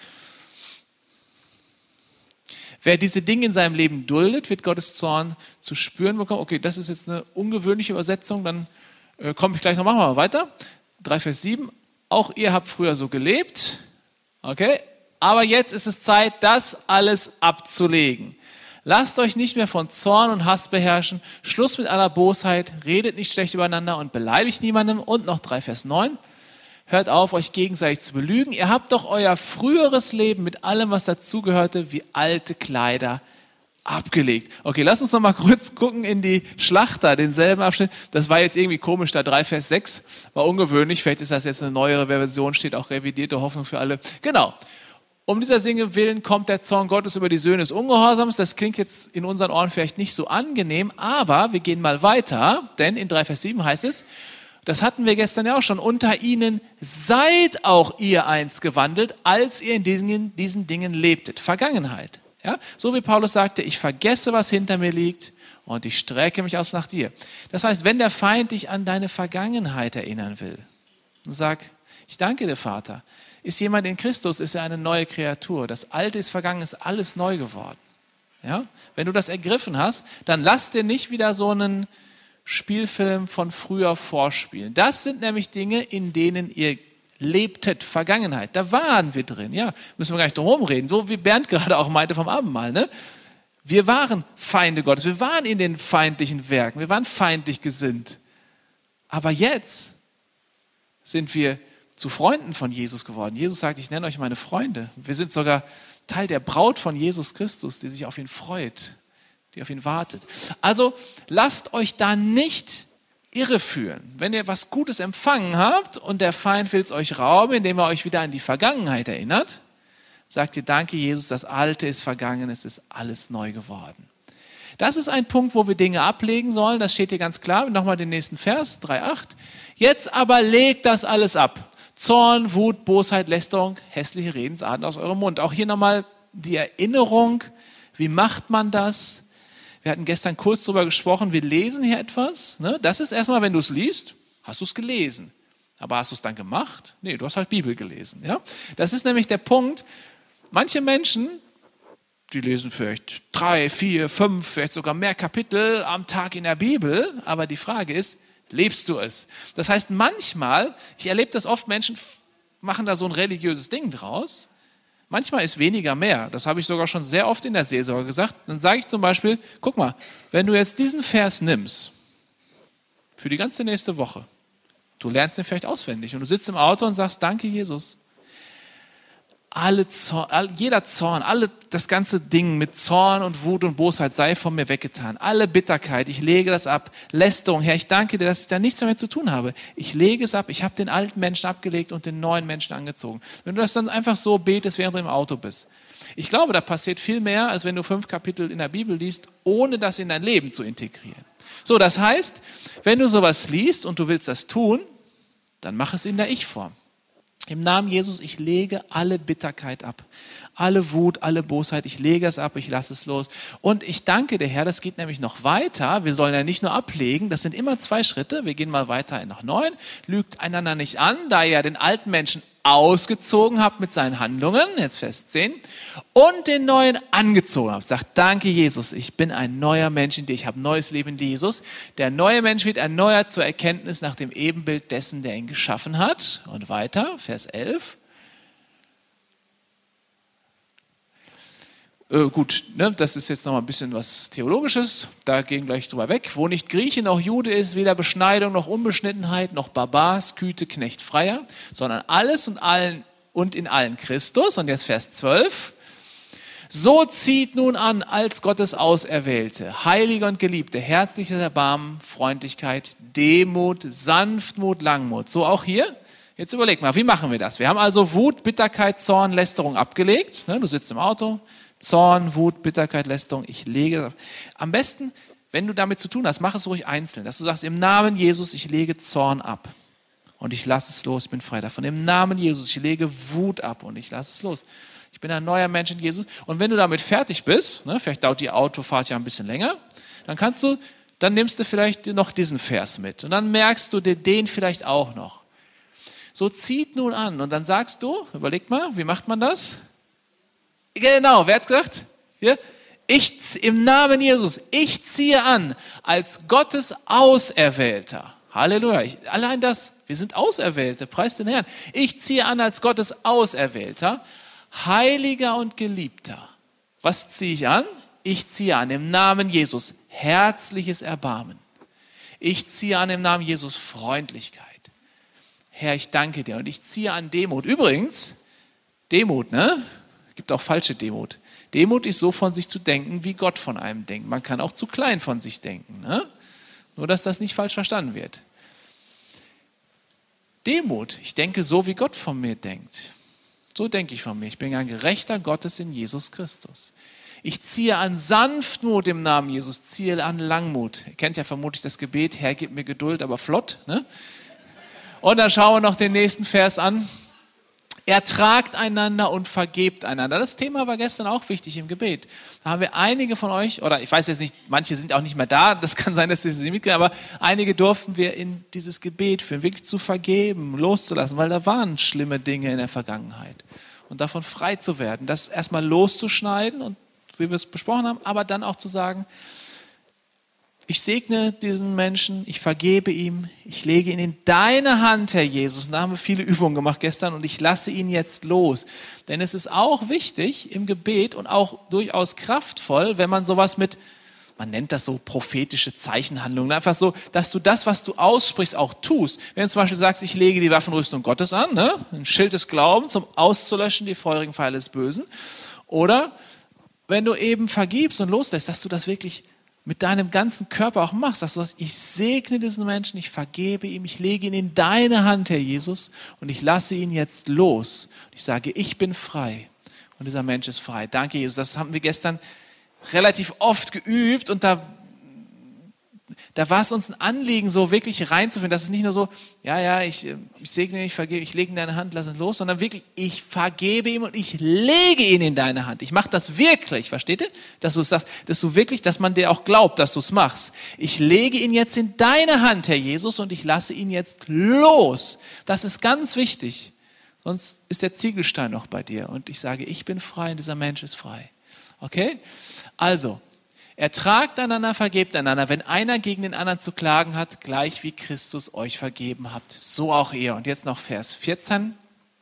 Wer diese Dinge in seinem Leben duldet, wird Gottes Zorn zu spüren bekommen. Okay, das ist jetzt eine ungewöhnliche Übersetzung, dann äh, komme ich gleich noch, machen wir mal weiter. drei Vers sieben. Auch ihr habt früher so gelebt. Okay, aber jetzt ist es Zeit, das alles abzulegen. Lasst euch nicht mehr von Zorn und Hass beherrschen. Schluss mit aller Bosheit. Redet nicht schlecht übereinander und beleidigt niemandem. Und noch drei Vers neun. Hört auf, euch gegenseitig zu belügen. Ihr habt doch euer früheres Leben mit allem, was dazugehörte, wie alte Kleider abgelegt. Okay, lass uns noch mal kurz gucken in die Schlachter, denselben Abschnitt. Das war jetzt irgendwie komisch, da drei Vers sechs war ungewöhnlich. Vielleicht ist das jetzt eine neuere Version, steht auch revidierte Hoffnung für alle. Genau. Um dieser Dinge willen kommt der Zorn Gottes über die Söhne des Ungehorsams. Das klingt jetzt in unseren Ohren vielleicht nicht so angenehm, aber wir gehen mal weiter, denn in drei Vers sieben heißt es, das hatten wir gestern ja auch schon, unter ihnen seid auch ihr einst gewandelt, als ihr in diesen, diesen Dingen lebtet. Vergangenheit. Ja? So wie Paulus sagte, ich vergesse, was hinter mir liegt und ich strecke mich aus nach dir. Das heißt, wenn der Feind dich an deine Vergangenheit erinnern will, sag, ich danke dir, Vater. Ist jemand in Christus, ist er eine neue Kreatur. Das Alte ist vergangen, ist alles neu geworden. Ja? Wenn du das ergriffen hast, dann lass dir nicht wieder so einen Spielfilm von früher vorspielen. Das sind nämlich Dinge, in denen ihr lebtet, Vergangenheit. Da waren wir drin. Ja, müssen wir gar nicht drum herum reden. So wie Bernd gerade auch meinte vom Abendmahl. Ne? Wir waren Feinde Gottes. Wir waren in den feindlichen Werken. Wir waren feindlich gesinnt. Aber jetzt sind wir zu Freunden von Jesus geworden. Jesus sagt, ich nenne euch meine Freunde. Wir sind sogar Teil der Braut von Jesus Christus, die sich auf ihn freut, die auf ihn wartet. Also lasst euch da nicht irreführen. Wenn ihr was Gutes empfangen habt und der Feind will es euch rauben, indem er euch wieder an die Vergangenheit erinnert, sagt ihr, danke Jesus, das Alte ist vergangen, es ist alles neu geworden. Das ist ein Punkt, wo wir Dinge ablegen sollen, das steht hier ganz klar. Nochmal den nächsten Vers, drei acht. Jetzt aber legt das alles ab. Zorn, Wut, Bosheit, Lästerung, hässliche Redensarten aus eurem Mund. Auch hier nochmal die Erinnerung, wie macht man das? Wir hatten gestern kurz darüber gesprochen, wir lesen hier etwas. Ne? Das ist erstmal, wenn du es liest, hast du es gelesen. Aber hast du es dann gemacht? Nee, du hast halt Bibel gelesen. Ja? Das ist nämlich der Punkt. Manche Menschen, die lesen vielleicht drei, vier, fünf, vielleicht sogar mehr Kapitel am Tag in der Bibel. Aber die Frage ist, lebst du es? Das heißt, manchmal, ich erlebe das oft, Menschen machen da so ein religiöses Ding draus. Manchmal ist weniger mehr. Das habe ich sogar schon sehr oft in der Seelsorge gesagt. Dann sage ich zum Beispiel, guck mal, wenn du jetzt diesen Vers nimmst, für die ganze nächste Woche, du lernst den vielleicht auswendig und du sitzt im Auto und sagst, danke Jesus. Alle Zorn, jeder Zorn, alle, das ganze Ding mit Zorn und Wut und Bosheit sei von mir weggetan. Alle Bitterkeit, ich lege das ab. Lästerung, Herr, ich danke dir, dass ich da nichts mehr zu tun habe. Ich lege es ab, ich habe den alten Menschen abgelegt und den neuen Menschen angezogen. Wenn du das dann einfach so betest, während du im Auto bist. Ich glaube, da passiert viel mehr, als wenn du fünf Kapitel in der Bibel liest, ohne das in dein Leben zu integrieren. So, das heißt, wenn du sowas liest und du willst das tun, dann mach es in der Ich-Form. Im Namen Jesus, ich lege alle Bitterkeit ab, alle Wut, alle Bosheit, ich lege es ab, ich lasse es los. Und ich danke dir, Herr, das geht nämlich noch weiter. Wir sollen ja nicht nur ablegen, das sind immer zwei Schritte. Wir gehen mal weiter nach neun. Lügt einander nicht an, da ihr den alten Menschen ausgezogen habt mit seinen Handlungen, jetzt Vers zehn, und den neuen angezogen habt. Sagt, danke Jesus, ich bin ein neuer Mensch in dir, ich habe neues Leben in dir, Jesus. Der neue Mensch wird erneuert zur Erkenntnis nach dem Ebenbild dessen, der ihn geschaffen hat. Und weiter, Vers elf. Äh, gut, ne, das ist jetzt noch mal ein bisschen was Theologisches, da gehen gleich drüber weg. Wo nicht Grieche noch Jude ist, weder Beschneidung noch Unbeschnittenheit, noch Barbar, Sküte, Knecht, Freier, sondern alles und allen und in allen Christus. Und jetzt Vers zwölf. So zieht nun an als Gottes Auserwählte, Heilige und Geliebte, herzliches Erbarmen, Freundlichkeit, Demut, Sanftmut, Langmut. So auch hier. Jetzt überleg mal, wie machen wir das? Wir haben also Wut, Bitterkeit, Zorn, Lästerung abgelegt. Du sitzt im Auto, Zorn, Wut, Bitterkeit, Lästerung. Ich lege das ab. Am besten, wenn du damit zu tun hast, mach es ruhig einzeln. Dass du sagst, im Namen Jesus, ich lege Zorn ab. Und ich lasse es los, ich bin frei davon. Im Namen Jesus, ich lege Wut ab und ich lasse es los. Ich bin ein neuer Mensch in Jesus. Und wenn du damit fertig bist, ne, vielleicht dauert die Autofahrt ja ein bisschen länger, dann kannst du, dann nimmst du vielleicht noch diesen Vers mit. Und dann merkst du dir den vielleicht auch noch. So zieht nun an. Und dann sagst du, überleg mal, wie macht man das? Genau, wer hat's gesagt? Hier. Ich, im Namen Jesus, ich ziehe an als Gottes Auserwählter. Halleluja. Ich, allein das, wir sind Auserwählte, preis den Herrn. Ich ziehe an als Gottes Auserwählter, Heiliger und Geliebter. Was ziehe ich an? Ich ziehe an im Namen Jesus herzliches Erbarmen. Ich ziehe an im Namen Jesus Freundlichkeit. Herr, ich danke dir. Und ich ziehe an Demut. Übrigens, Demut, ne? Es gibt auch falsche Demut. Demut ist so von sich zu denken, wie Gott von einem denkt. Man kann auch zu klein von sich denken, ne? Nur, dass das nicht falsch verstanden wird. Demut, ich denke so, wie Gott von mir denkt. So denke ich von mir. Ich bin ein Gerechter Gottes in Jesus Christus. Ich ziehe an Sanftmut im Namen Jesus, ziehe an Langmut. Ihr kennt ja vermutlich das Gebet, Herr, gib mir Geduld, aber flott. Ne? Und dann schauen wir noch den nächsten Vers an. Ertragt einander und vergebt einander. Das Thema war gestern auch wichtig im Gebet. Da haben wir einige von euch, oder ich weiß jetzt nicht, manche sind auch nicht mehr da, das kann sein, dass sie nicht mitgehen, aber einige durften wir in dieses Gebet führen, wirklich zu vergeben, loszulassen, weil da waren schlimme Dinge in der Vergangenheit. Und davon frei zu werden, das erstmal loszuschneiden, und wie wir es besprochen haben, aber dann auch zu sagen, ich segne diesen Menschen, ich vergebe ihm, ich lege ihn in deine Hand, Herr Jesus. Und da haben wir viele Übungen gemacht gestern und ich lasse ihn jetzt los. Denn es ist auch wichtig im Gebet und auch durchaus kraftvoll, wenn man sowas mit, man nennt das so prophetische Zeichenhandlungen, einfach so, dass du das, was du aussprichst, auch tust. Wenn du zum Beispiel sagst, ich lege die Waffenrüstung Gottes an, ne? Ein Schild des Glaubens, um auszulöschen die feurigen Pfeile des Bösen. Oder wenn du eben vergibst und loslässt, dass du das wirklich mit deinem ganzen Körper auch machst, dass du sagst, ich segne diesen Menschen, ich vergebe ihm, ich lege ihn in deine Hand, Herr Jesus, und ich lasse ihn jetzt los. Und ich sage, ich bin frei und dieser Mensch ist frei. Danke, Jesus. Das haben wir gestern relativ oft geübt und da, da war es uns ein Anliegen, so wirklich reinzufinden, dass es nicht nur so, ja, ja, ich, ich segne, ich vergebe, ich lege in deine Hand, lass ihn los, sondern wirklich, ich vergebe ihm und ich lege ihn in deine Hand. Ich mache das wirklich, versteht ihr? Dass du es sagst, dass du wirklich, dass man dir auch glaubt, dass du es machst. Ich lege ihn jetzt in deine Hand, Herr Jesus, und ich lasse ihn jetzt los. Das ist ganz wichtig. Sonst ist der Ziegelstein noch bei dir und ich sage, ich bin frei und dieser Mensch ist frei. Okay? Also, ertragt einander, vergebt einander, wenn einer gegen den anderen zu klagen hat, gleich wie Christus euch vergeben habt, so auch ihr. Und jetzt noch Vers vierzehn.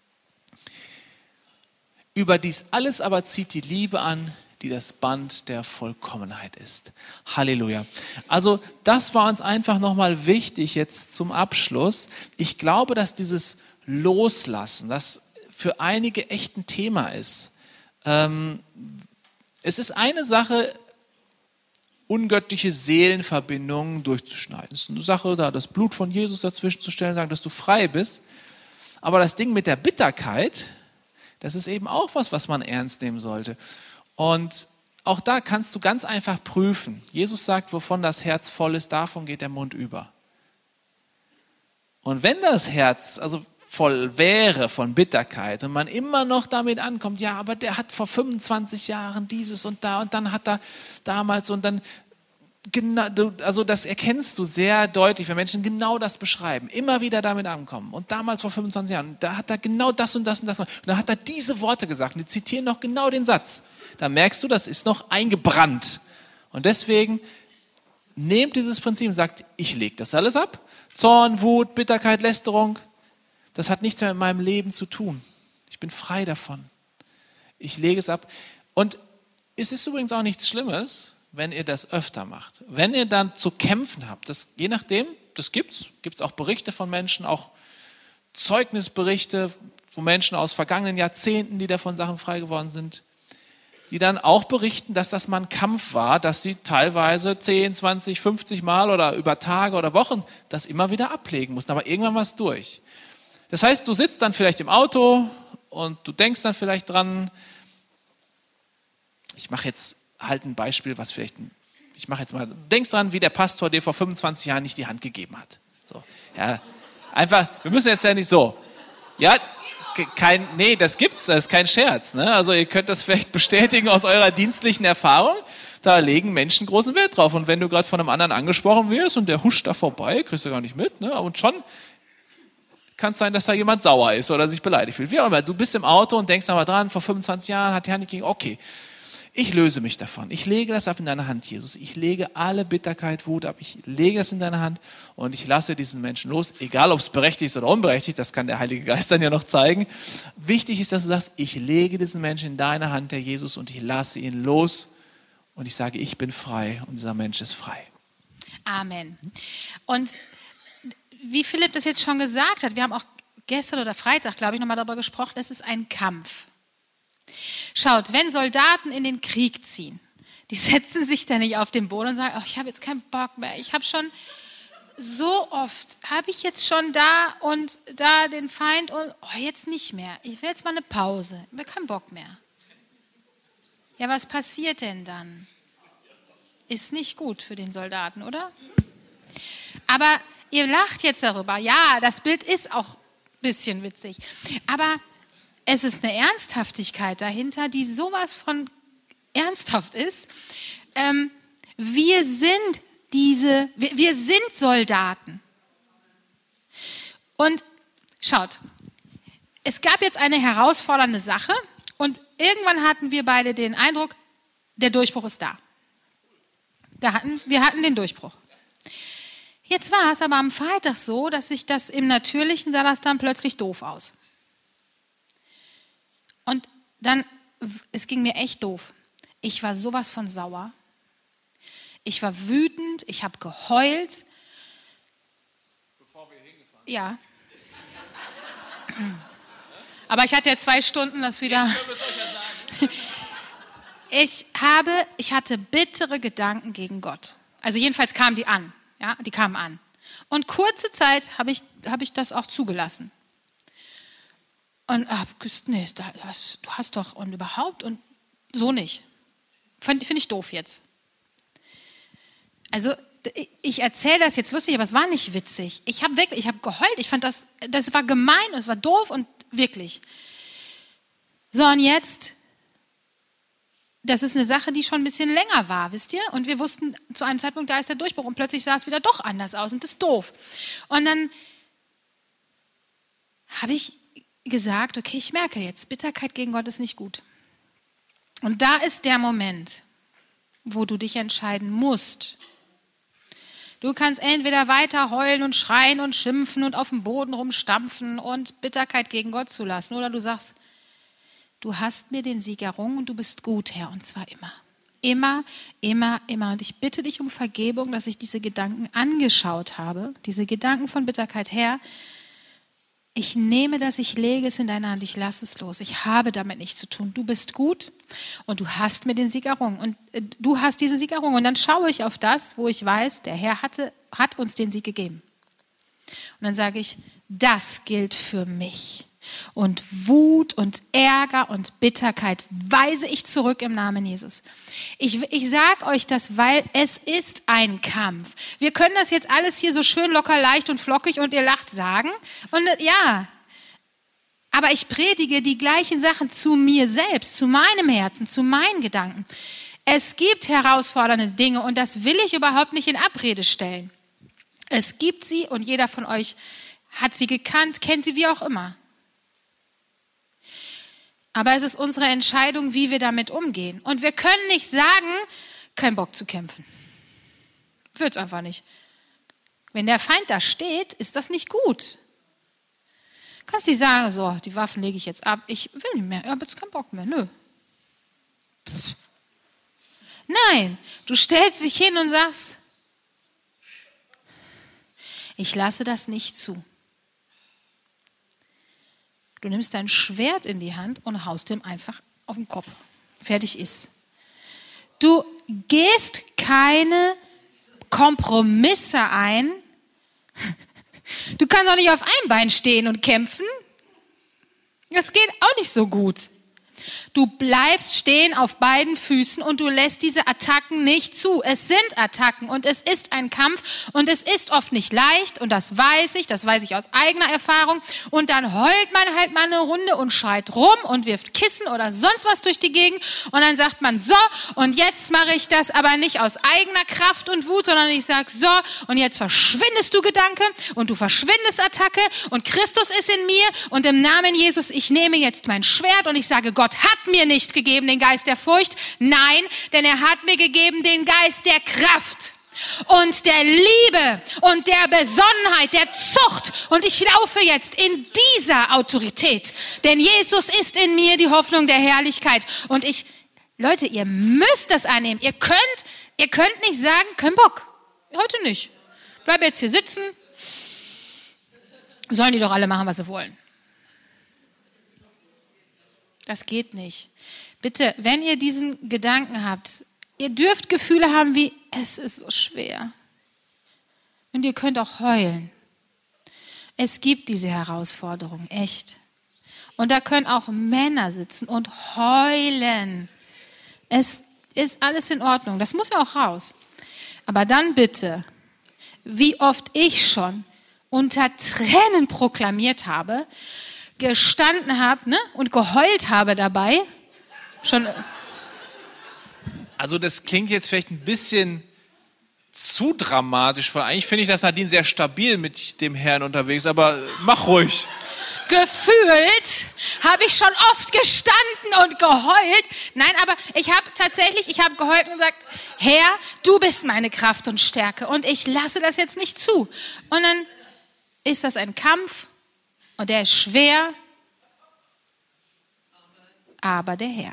Über dies alles aber zieht die Liebe an, die das Band der Vollkommenheit ist. Halleluja. Also das war uns einfach nochmal wichtig jetzt zum Abschluss. Ich glaube, dass dieses Loslassen, das für einige echt ein Thema ist. Ähm, es ist eine Sache, ungöttliche Seelenverbindungen durchzuschneiden. Es ist eine Sache, da das Blut von Jesus dazwischen zu stellen, sagen, dass du frei bist. Aber das Ding mit der Bitterkeit, das ist eben auch was, was man ernst nehmen sollte. Und auch da kannst du ganz einfach prüfen. Jesus sagt, wovon das Herz voll ist, davon geht der Mund über. Und wenn das Herz also voll wäre von Bitterkeit und man immer noch damit ankommt, ja, aber der hat vor fünfundzwanzig Jahren dieses und da und dann hat er damals und dann, genau, also das erkennst du sehr deutlich, wenn Menschen genau das beschreiben, immer wieder damit ankommen. Und damals vor fünfundzwanzig Jahren, da hat er genau das und das und das und dann hat er diese Worte gesagt und die zitieren noch genau den Satz. Da merkst du, das ist noch eingebrannt. Und deswegen nehmt dieses Prinzip und sagt, ich lege das alles ab. Zorn, Wut, Bitterkeit, Lästerung, das hat nichts mehr mit meinem Leben zu tun. Ich bin frei davon. Ich lege es ab. Und es ist übrigens auch nichts Schlimmes, wenn ihr das öfter macht. Wenn ihr dann zu kämpfen habt, das, je nachdem, das gibt's, gibt's auch Berichte von Menschen, auch Zeugnisberichte von Menschen aus vergangenen Jahrzehnten, die davon Sachen frei geworden sind. die dann auch berichten, dass das mal ein Kampf war, dass sie teilweise zehn, zwanzig, fünfzig Mal oder über Tage oder Wochen das immer wieder ablegen mussten. Aber irgendwann war es durch. Das heißt, du sitzt dann vielleicht im Auto und du denkst dann vielleicht dran, ich mache jetzt halt ein Beispiel, was vielleicht, ich mache jetzt mal, du denkst dran, wie der Pastor dir vor fünfundzwanzig Jahren nicht die Hand gegeben hat. So, ja, einfach, wir müssen jetzt ja nicht so, ja, kein, nee, das gibt's, das ist kein Scherz. Ne? Also ihr könnt das vielleicht bestätigen aus eurer dienstlichen Erfahrung. Da legen Menschen großen Wert drauf. Und wenn du gerade von einem anderen angesprochen wirst und der huscht da vorbei, kriegst du gar nicht mit. Ne? Und schon kann es sein, dass da jemand sauer ist oder sich beleidigt fühlt. Wie auch immer, du bist im Auto und denkst aber dran, vor fünfundzwanzig Jahren hat die Hand gegeben, okay, ich löse mich davon. Ich lege das ab in deine Hand, Jesus. Ich lege alle Bitterkeit, Wut ab. Ich lege das in deine Hand und ich lasse diesen Menschen los. Egal, ob es berechtigt ist oder unberechtigt, das kann der Heilige Geist dann ja noch zeigen. Wichtig ist, dass du sagst, ich lege diesen Menschen in deine Hand, der Jesus, und ich lasse ihn los. Und ich sage, ich bin frei und dieser Mensch ist frei. Amen. Und wie Philipp das jetzt schon gesagt hat, wir haben auch gestern oder Freitag, glaube ich, nochmal darüber gesprochen, es ist ein Kampf. Schaut, wenn Soldaten in den Krieg ziehen, die setzen sich dann nicht auf den Boden und sagen, oh, ich habe jetzt keinen Bock mehr. Ich habe schon so oft, habe ich jetzt schon da und da den Feind und oh, jetzt nicht mehr. Ich will jetzt mal eine Pause. Ich habe keinen Bock mehr. Ja, was passiert denn dann? Ist nicht gut für den Soldaten, oder? Aber ihr lacht jetzt darüber. Ja, das Bild ist auch ein bisschen witzig. Aber es ist eine Ernsthaftigkeit dahinter, die sowas von ernsthaft ist. Ähm, wir sind diese, wir, wir sind Soldaten. Und schaut, es gab jetzt eine herausfordernde Sache und irgendwann hatten wir beide den Eindruck, der Durchbruch ist da. da hatten, wir hatten den Durchbruch. Jetzt war es aber am Freitag so, dass sich das im Natürlichen sah das dann plötzlich doof aus. Und dann, es ging mir echt doof. Ich war sowas von sauer. Ich war wütend, ich habe geheult. Bevor wir hingefahren sind? Ja. Aber ich hatte ja zwei Stunden, das wieder... Ich habe, ich hatte bittere Gedanken gegen Gott. Also jedenfalls kamen die an. Ja, die kamen an. Und kurze Zeit habe ich, habe ich das auch zugelassen. Und ah, nee, das, du hast doch und überhaupt und so nicht. Finde find ich doof jetzt. Also ich erzähle das jetzt lustig, aber es war nicht witzig. Ich habe wirklich, ich habe geheult. Ich fand das, das war gemein und es war doof und wirklich. So und jetzt, das ist eine Sache, die schon ein bisschen länger war, wisst ihr? Und wir wussten zu einem Zeitpunkt, da ist der Durchbruch und plötzlich sah es wieder doch anders aus und das ist doof. Und dann habe ich gesagt, okay, ich merke jetzt, Bitterkeit gegen Gott ist nicht gut. Und da ist der Moment, wo du dich entscheiden musst. Du kannst entweder weiter heulen und schreien und schimpfen und auf dem Boden rumstampfen und Bitterkeit gegen Gott zulassen. Oder du sagst, du hast mir den Sieg errungen und du bist gut, Herr, und zwar immer. Immer, immer, immer. Und ich bitte dich um Vergebung, dass ich diese Gedanken angeschaut habe, diese Gedanken von Bitterkeit, Herr, ich nehme das, ich lege es in deine Hand, ich lasse es los. Ich habe damit nichts zu tun. Du bist gut und du hast mir den Sieg errungen. Und äh, du hast diesen Sieg errungen. Und dann schaue ich auf das, wo ich weiß, der Herr hatte, hat uns den Sieg gegeben. Und dann sage ich, das gilt für mich. Und Wut und Ärger und Bitterkeit weise ich zurück im Namen Jesus. Ich, ich sage euch das, weil es ist ein Kampf. Wir können das jetzt alles hier so schön locker, leicht und flockig und ihr lacht sagen. Und ja, aber ich predige die gleichen Sachen zu mir selbst, zu meinem Herzen, zu meinen Gedanken. Es gibt herausfordernde Dinge und das will ich überhaupt nicht in Abrede stellen. Es gibt sie und jeder von euch hat sie gekannt, kennt sie wie auch immer. Aber es ist unsere Entscheidung, wie wir damit umgehen. Und wir können nicht sagen, kein Bock zu kämpfen. Wird's einfach nicht. Wenn der Feind da steht, ist das nicht gut. Du kannst nicht sagen, so, die Waffen lege ich jetzt ab, ich will nicht mehr, ich habe jetzt keinen Bock mehr, nö. Pff. Nein, du stellst dich hin und sagst, ich lasse das nicht zu. Du nimmst dein Schwert in die Hand und haust ihm einfach auf den Kopf. Fertig ist. Du gehst keine Kompromisse ein. Du kannst auch nicht auf einem Bein stehen und kämpfen. Das geht auch nicht so gut. Du bleibst stehen auf beiden Füßen und du lässt diese Attacken nicht zu. Es sind Attacken und es ist ein Kampf und es ist oft nicht leicht und das weiß ich, das weiß ich aus eigener Erfahrung. Und dann heult man halt mal eine Runde und schreit rum und wirft Kissen oder sonst was durch die Gegend und dann sagt man so und jetzt mache ich das aber nicht aus eigener Kraft und Wut, sondern ich sage so und jetzt verschwindest du Gedanke und du verschwindest Attacke und Christus ist in mir und im Namen Jesus, ich nehme jetzt mein Schwert und ich sage, Gott hat mir nicht gegeben den Geist der Furcht. Nein, denn er hat mir gegeben den Geist der Kraft und der Liebe und der Besonnenheit, der Zucht. Und ich laufe jetzt in dieser Autorität, denn Jesus ist in mir die Hoffnung der Herrlichkeit. Und ich, Leute, ihr müsst das annehmen. Ihr könnt, ihr könnt nicht sagen, kein Bock, heute nicht. Bleib jetzt hier sitzen. Sollen die doch alle machen, was sie wollen. Das geht nicht. Bitte, wenn ihr diesen Gedanken habt, ihr dürft Gefühle haben wie, es ist so schwer. Und ihr könnt auch heulen. Es gibt diese Herausforderung, echt. Und da können auch Männer sitzen und heulen. Es ist alles in Ordnung, das muss ja auch raus. Aber dann bitte, wie oft ich schon unter Tränen proklamiert habe, gestanden habe, ne, und geheult habe dabei. Schon. Also das klingt jetzt vielleicht ein bisschen zu dramatisch, weil eigentlich finde ich, dass Nadine sehr stabil mit dem Herrn unterwegs ist, aber mach ruhig. Gefühlt habe ich schon oft gestanden und geheult. Nein, aber ich habe tatsächlich, ich habe geheult und gesagt, Herr, du bist meine Kraft und Stärke und ich lasse das jetzt nicht zu. Und dann ist das ein Kampf. Und der ist schwer, aber der Herr.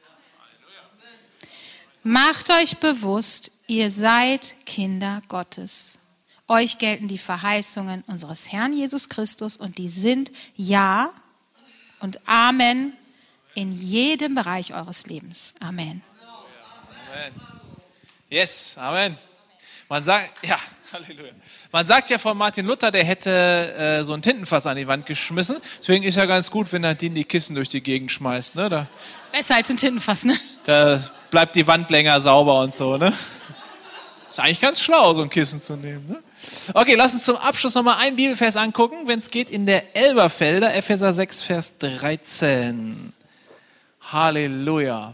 Macht euch bewusst, ihr seid Kinder Gottes. Euch gelten die Verheißungen unseres Herrn Jesus Christus und die sind Ja und Amen in jedem Bereich eures Lebens. Amen. Amen. Yes, Amen. Man sagt, ja, Halleluja. Man sagt ja von Martin Luther, der hätte äh, so ein Tintenfass an die Wand geschmissen. Deswegen ist ja ganz gut, wenn Nadine die Kissen durch die Gegend schmeißt. Ne? Da, ist besser als ein Tintenfass, ne? Da bleibt die Wand länger sauber und so. Ne? Ist eigentlich ganz schlau, so ein Kissen zu nehmen. Ne? Okay, lass uns zum Abschluss nochmal einen Bibelvers angucken, wenn es geht, in der Elberfelder, Epheser sechs, Vers dreizehn. Halleluja.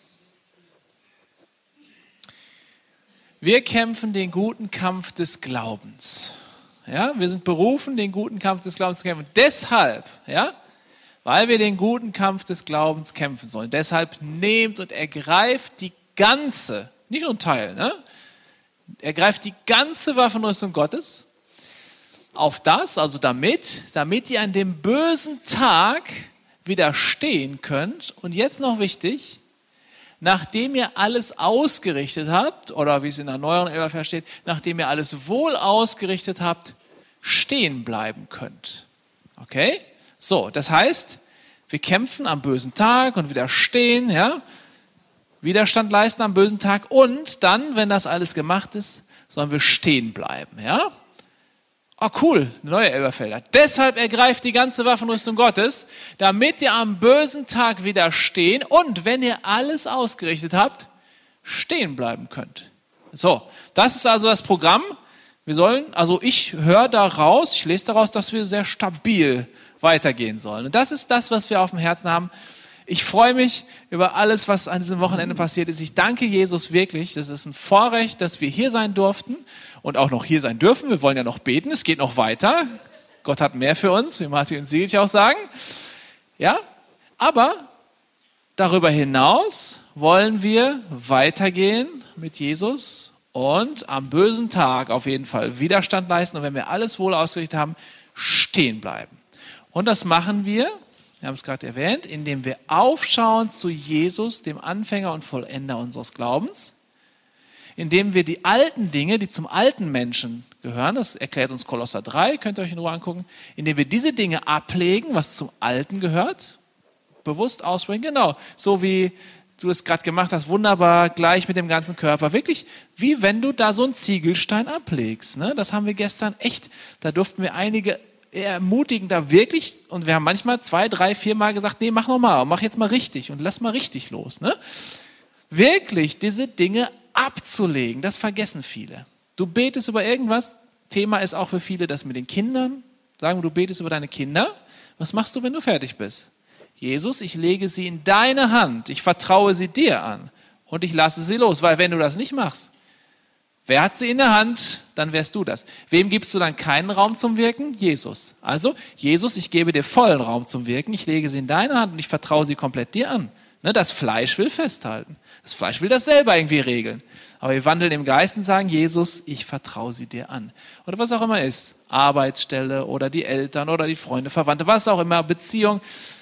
Wir kämpfen den guten Kampf des Glaubens. Ja, wir sind berufen, den guten Kampf des Glaubens zu kämpfen. Deshalb, ja, weil wir den guten Kampf des Glaubens kämpfen sollen. Deshalb nehmt und ergreift die ganze, nicht nur ein Teil, ne? Ergreift die ganze Waffenrüstung Gottes auf das, also damit, damit ihr an dem bösen Tag widerstehen könnt. Und jetzt noch wichtig, nachdem ihr alles ausgerichtet habt, oder wie es in der neueren Elberfers steht, nachdem ihr alles wohl ausgerichtet habt, stehen bleiben könnt. Okay? So, das heißt, wir kämpfen am bösen Tag und widerstehen, ja? Widerstand leisten am bösen Tag und dann, wenn das alles gemacht ist, sollen wir stehen bleiben, ja? Oh cool, neue Elberfelder. Deshalb ergreift die ganze Waffenrüstung Gottes, damit ihr am bösen Tag widerstehen und wenn ihr alles ausgerichtet habt, stehen bleiben könnt. So, das ist also das Programm. Wir sollen, also ich höre daraus, ich lese daraus, dass wir sehr stabil weitergehen sollen. Und das ist das, was wir auf dem Herzen haben. Ich freue mich über alles, was an diesem Wochenende passiert ist. Ich danke Jesus wirklich. Das ist ein Vorrecht, dass wir hier sein durften und auch noch hier sein dürfen. Wir wollen ja noch beten. Es geht noch weiter. Gott hat mehr für uns, wie Martin und Silke auch sagen. Ja, aber darüber hinaus wollen wir weitergehen mit Jesus und am bösen Tag auf jeden Fall Widerstand leisten. Und wenn wir alles wohl ausgerichtet haben, stehen bleiben. Und das machen wir, wir haben es gerade erwähnt, indem wir aufschauen zu Jesus, dem Anfänger und Vollender unseres Glaubens, indem wir die alten Dinge, die zum alten Menschen gehören, das erklärt uns Kolosser drei, könnt ihr euch in Ruhe angucken, indem wir diese Dinge ablegen, was zum Alten gehört, bewusst aussprechen, genau, so wie du es gerade gemacht hast, wunderbar, gleich mit dem ganzen Körper. Wirklich, wie wenn du da so einen Ziegelstein ablegst. Ne? Das haben wir gestern echt, da durften wir einige ermutigen, da wirklich, und wir haben manchmal zwei, drei, vier Mal gesagt, nee, mach nochmal, mach jetzt mal richtig und lass mal richtig los. Ne? Wirklich diese Dinge abzulegen, das vergessen viele. Du betest über irgendwas, Thema ist auch für viele das mit den Kindern. Sagen wir, du betest über deine Kinder. Was machst du, wenn du fertig bist? Jesus, ich lege sie in deine Hand, ich vertraue sie dir an und ich lasse sie los, weil wenn du das nicht machst, wer hat sie in der Hand, dann wärst du das. Wem gibst du dann keinen Raum zum Wirken? Jesus. Also, Jesus, ich gebe dir vollen Raum zum Wirken, ich lege sie in deine Hand und ich vertraue sie komplett dir an. Das Fleisch will festhalten. Das Fleisch will das selber irgendwie regeln. Aber wir wandeln im Geist und sagen, Jesus, ich vertraue sie dir an. Oder was auch immer ist. Arbeitsstelle oder die Eltern oder die Freunde, Verwandte, was auch immer, Beziehung,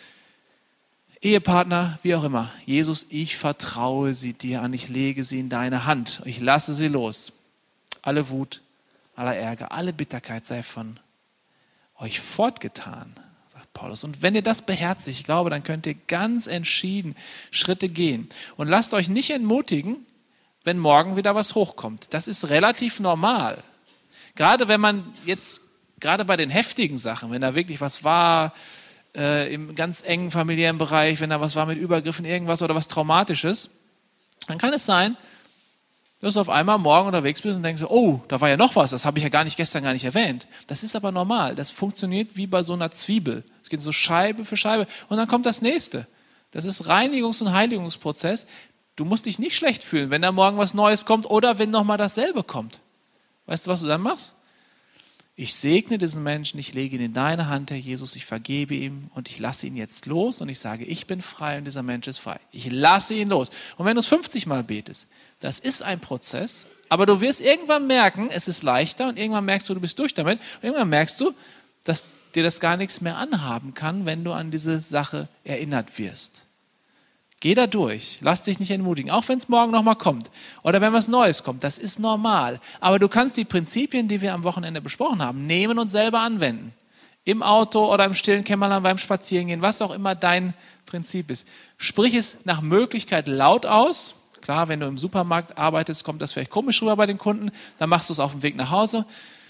Ehepartner, wie auch immer. Jesus, ich vertraue sie dir an. Ich lege sie in deine Hand. Ich lasse sie los. Alle Wut, aller Ärger, alle Bitterkeit sei von euch fortgetan. Paulus. Und wenn ihr das beherzigt, ich glaube, dann könnt ihr ganz entschieden Schritte gehen. Und lasst euch nicht entmutigen, wenn morgen wieder was hochkommt. Das ist relativ normal. Gerade wenn man jetzt, gerade bei den heftigen Sachen, wenn da wirklich was war, äh, im ganz engen familiären Bereich, wenn da was war mit Übergriffen, irgendwas oder was Traumatisches, dann kann es sein, dass du auf einmal morgen unterwegs bist und denkst, oh, da war ja noch was, das habe ich ja gar nicht gestern gar nicht erwähnt. Das ist aber normal, das funktioniert wie bei so einer Zwiebel. Es geht so Scheibe für Scheibe und dann kommt das nächste. Das ist Reinigungs- und Heiligungsprozess. Du musst dich nicht schlecht fühlen, wenn da morgen was Neues kommt oder wenn nochmal dasselbe kommt. Weißt du, was du dann machst? Ich segne diesen Menschen, ich lege ihn in deine Hand, Herr Jesus, ich vergebe ihm und ich lasse ihn jetzt los und ich sage, ich bin frei und dieser Mensch ist frei. Ich lasse ihn los. Und wenn du es fünfzig Mal betest, das ist ein Prozess, aber du wirst irgendwann merken, es ist leichter und irgendwann merkst du, du bist durch damit und irgendwann merkst du, dass dir das gar nichts mehr anhaben kann, wenn du an diese Sache erinnert wirst. Geh da durch, lass dich nicht entmutigen, auch wenn es morgen nochmal kommt oder wenn was Neues kommt, das ist normal. Aber du kannst die Prinzipien, die wir am Wochenende besprochen haben, nehmen und selber anwenden. Im Auto oder im stillen Kämmerlein beim Spazierengehen, was auch immer dein Prinzip ist. Sprich es nach Möglichkeit laut aus. Klar, wenn du im Supermarkt arbeitest, kommt das vielleicht komisch rüber bei den Kunden, dann machst du es auf dem Weg nach Hause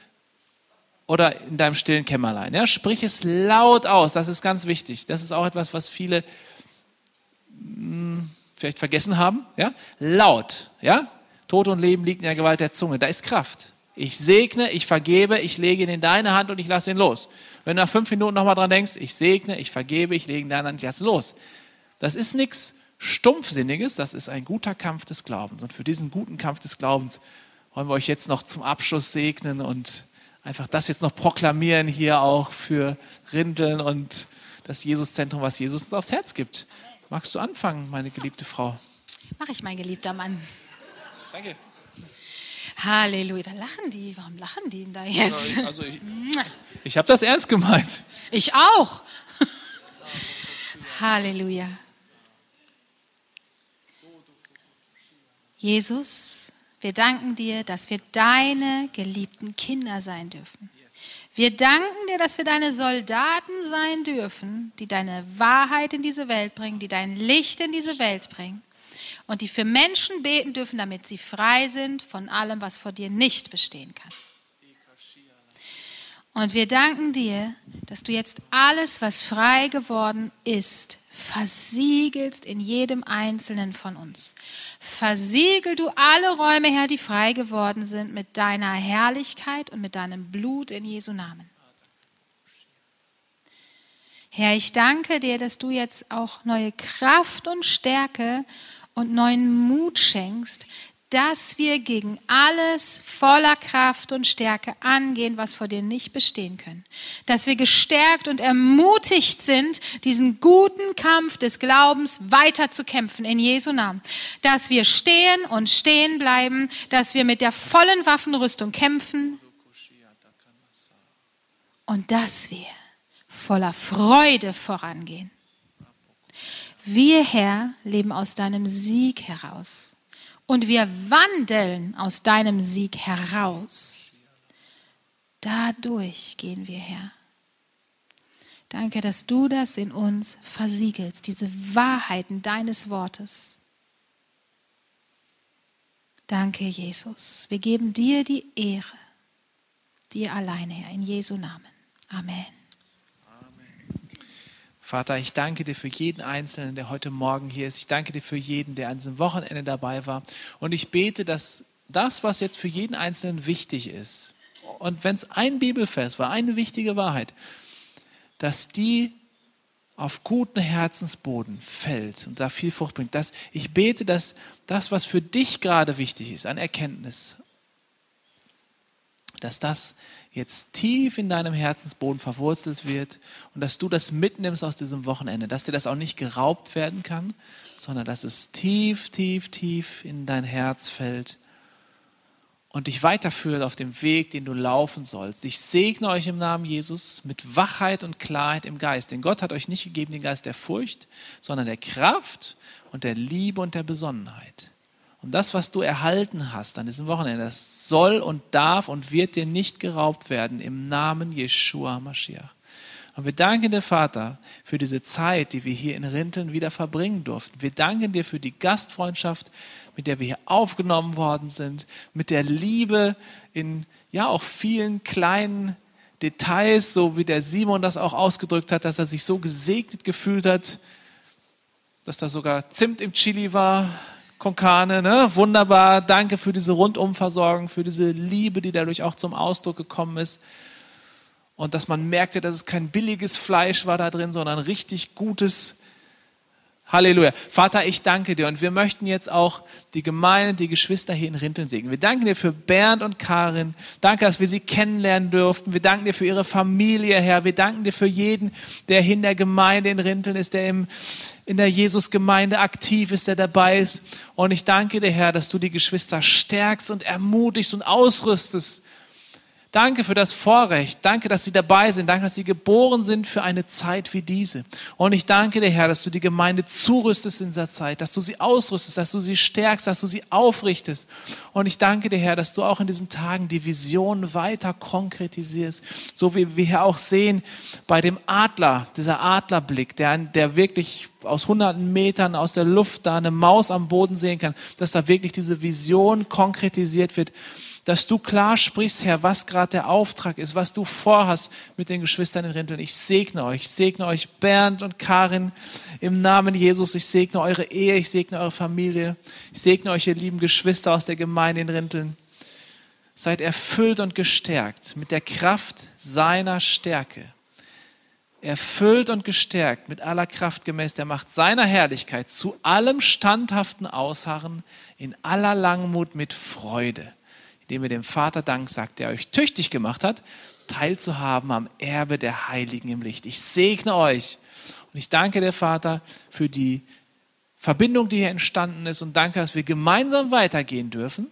oder in deinem stillen Kämmerlein. Ja, sprich es laut aus, das ist ganz wichtig. Das ist auch etwas, was viele vielleicht vergessen haben, ja? Laut, ja? Tod und Leben liegt in der Gewalt der Zunge, da ist Kraft. Ich segne, ich vergebe, ich lege ihn in deine Hand und ich lasse ihn los. Wenn du nach fünf Minuten nochmal dran denkst, ich segne, ich vergebe, ich lege ihn in deine Hand, ich lasse los. Das ist nichts Stumpfsinniges, das ist ein guter Kampf des Glaubens. Und für diesen guten Kampf des Glaubens wollen wir euch jetzt noch zum Abschluss segnen und einfach das jetzt noch proklamieren hier auch für Rindeln und das Jesuszentrum, was Jesus uns aufs Herz gibt. Magst du anfangen, meine geliebte Frau? Mach ich, mein geliebter Mann. Danke. Halleluja, da lachen die. Warum lachen die denn da jetzt? Also ich ich habe das ernst gemeint. Ich auch. Halleluja. Jesus, wir danken dir, dass wir deine geliebten Kinder sein dürfen. Wir danken dir, dass wir deine Soldaten sein dürfen, die deine Wahrheit in diese Welt bringen, die dein Licht in diese Welt bringen und die für Menschen beten dürfen, damit sie frei sind von allem, was vor dir nicht bestehen kann. Und wir danken dir, dass du jetzt alles, was frei geworden ist, versiegelst in jedem Einzelnen von uns. Versiegel du alle Räume, Herr, die frei geworden sind, mit deiner Herrlichkeit und mit deinem Blut in Jesu Namen. Herr, ich danke dir, dass du jetzt auch neue Kraft und Stärke und neuen Mut schenkst, dass wir gegen alles voller Kraft und Stärke angehen, was vor dir nicht bestehen können. Dass wir gestärkt und ermutigt sind, diesen guten Kampf des Glaubens weiter zu kämpfen in Jesu Namen. Dass wir stehen und stehen bleiben, dass wir mit der vollen Waffenrüstung kämpfen und dass wir voller Freude vorangehen. Wir, Herr, leben aus deinem Sieg heraus. Und wir wandeln aus deinem Sieg heraus. Dadurch gehen wir, Herr. Danke, dass du das in uns versiegelst, diese Wahrheiten deines Wortes. Danke, Jesus. Wir geben dir die Ehre, dir alleine, Herr, in Jesu Namen. Amen. Vater, ich danke dir für jeden Einzelnen, der heute Morgen hier ist. Ich danke dir für jeden, der an diesem Wochenende dabei war. Und ich bete, dass das, was jetzt für jeden Einzelnen wichtig ist, und wenn es ein Bibelvers war, eine wichtige Wahrheit, dass die auf guten Herzensboden fällt und da viel Frucht bringt. Dass ich bete, dass das, was für dich gerade wichtig ist, an Erkenntnis, dass das jetzt tief in deinem Herzensboden verwurzelt wird und dass du das mitnimmst aus diesem Wochenende, dass dir das auch nicht geraubt werden kann, sondern dass es tief, tief, tief in dein Herz fällt und dich weiterführt auf dem Weg, den du laufen sollst. Ich segne euch im Namen Jesus mit Wachheit und Klarheit im Geist. Denn Gott hat euch nicht gegeben den Geist der Furcht, sondern der Kraft und der Liebe und der Besonnenheit. Und das, was du erhalten hast an diesem Wochenende, das soll und darf und wird dir nicht geraubt werden im Namen Jeschua Mashiach. Und wir danken dir, Vater, für diese Zeit, die wir hier in Rinteln wieder verbringen durften. Wir danken dir für die Gastfreundschaft, mit der wir hier aufgenommen worden sind, mit der Liebe in ja auch vielen kleinen Details, so wie der Simon das auch ausgedrückt hat, dass er sich so gesegnet gefühlt hat, dass da sogar Zimt im Chili war, Konkane, ne? Wunderbar. Danke für diese Rundumversorgung, für diese Liebe, die dadurch auch zum Ausdruck gekommen ist. Und dass man merkte, dass es kein billiges Fleisch war da drin, sondern richtig gutes. Halleluja. Vater, ich danke dir. Und wir möchten jetzt auch die Gemeinde, die Geschwister hier in Rinteln segnen. Wir danken dir für Bernd und Karin. Danke, dass wir sie kennenlernen durften. Wir danken dir für ihre Familie, Herr. Wir danken dir für jeden, der hier in der Gemeinde in Rinteln ist, der im, in der Jesus-Gemeinde aktiv ist, der dabei ist. Und ich danke dir, Herr, dass du die Geschwister stärkst und ermutigst und ausrüstest. Danke für das Vorrecht. Danke, dass sie dabei sind. Danke, dass sie geboren sind für eine Zeit wie diese. Und ich danke dir, Herr, dass du die Gemeinde zurüstest in dieser Zeit, dass du sie ausrüstest, dass du sie stärkst, dass du sie aufrichtest. Und ich danke dir, Herr, dass du auch in diesen Tagen die Vision weiter konkretisierst. So wie wir hier auch sehen bei dem Adler, dieser Adlerblick, der, der wirklich aus hunderten Metern aus der Luft da eine Maus am Boden sehen kann, dass da wirklich diese Vision konkretisiert wird. Dass du klar sprichst, Herr, was gerade der Auftrag ist, was du vorhast mit den Geschwistern in Rinteln. Ich segne euch, ich segne euch Bernd und Karin im Namen Jesus. Ich segne eure Ehe, ich segne eure Familie. Ich segne euch, ihr lieben Geschwister aus der Gemeinde in Rinteln. Seid erfüllt und gestärkt mit der Kraft seiner Stärke. Erfüllt und gestärkt mit aller Kraft gemäß der Macht seiner Herrlichkeit zu allem standhaften Ausharren in aller Langmut mit Freude, indem ihr dem Vater Dank sagt, der euch tüchtig gemacht hat, teilzuhaben am Erbe der Heiligen im Licht. Ich segne euch und ich danke dir, Vater, für die Verbindung, die hier entstanden ist und danke, dass wir gemeinsam weitergehen dürfen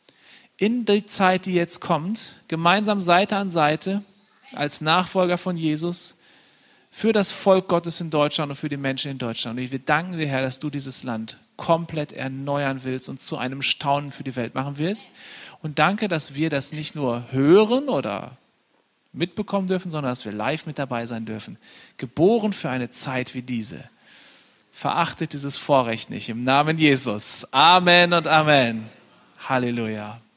in die Zeit, die jetzt kommt, gemeinsam Seite an Seite als Nachfolger von Jesus für das Volk Gottes in Deutschland und für die Menschen in Deutschland. Und wir danken dir, Herr, dass du dieses Land komplett erneuern willst und zu einem Staunen für die Welt machen willst. Und danke, dass wir das nicht nur hören oder mitbekommen dürfen, sondern dass wir live mit dabei sein dürfen. Geboren für eine Zeit wie diese. Verachtet dieses Vorrecht nicht. Im Namen Jesus. Amen und Amen. Halleluja.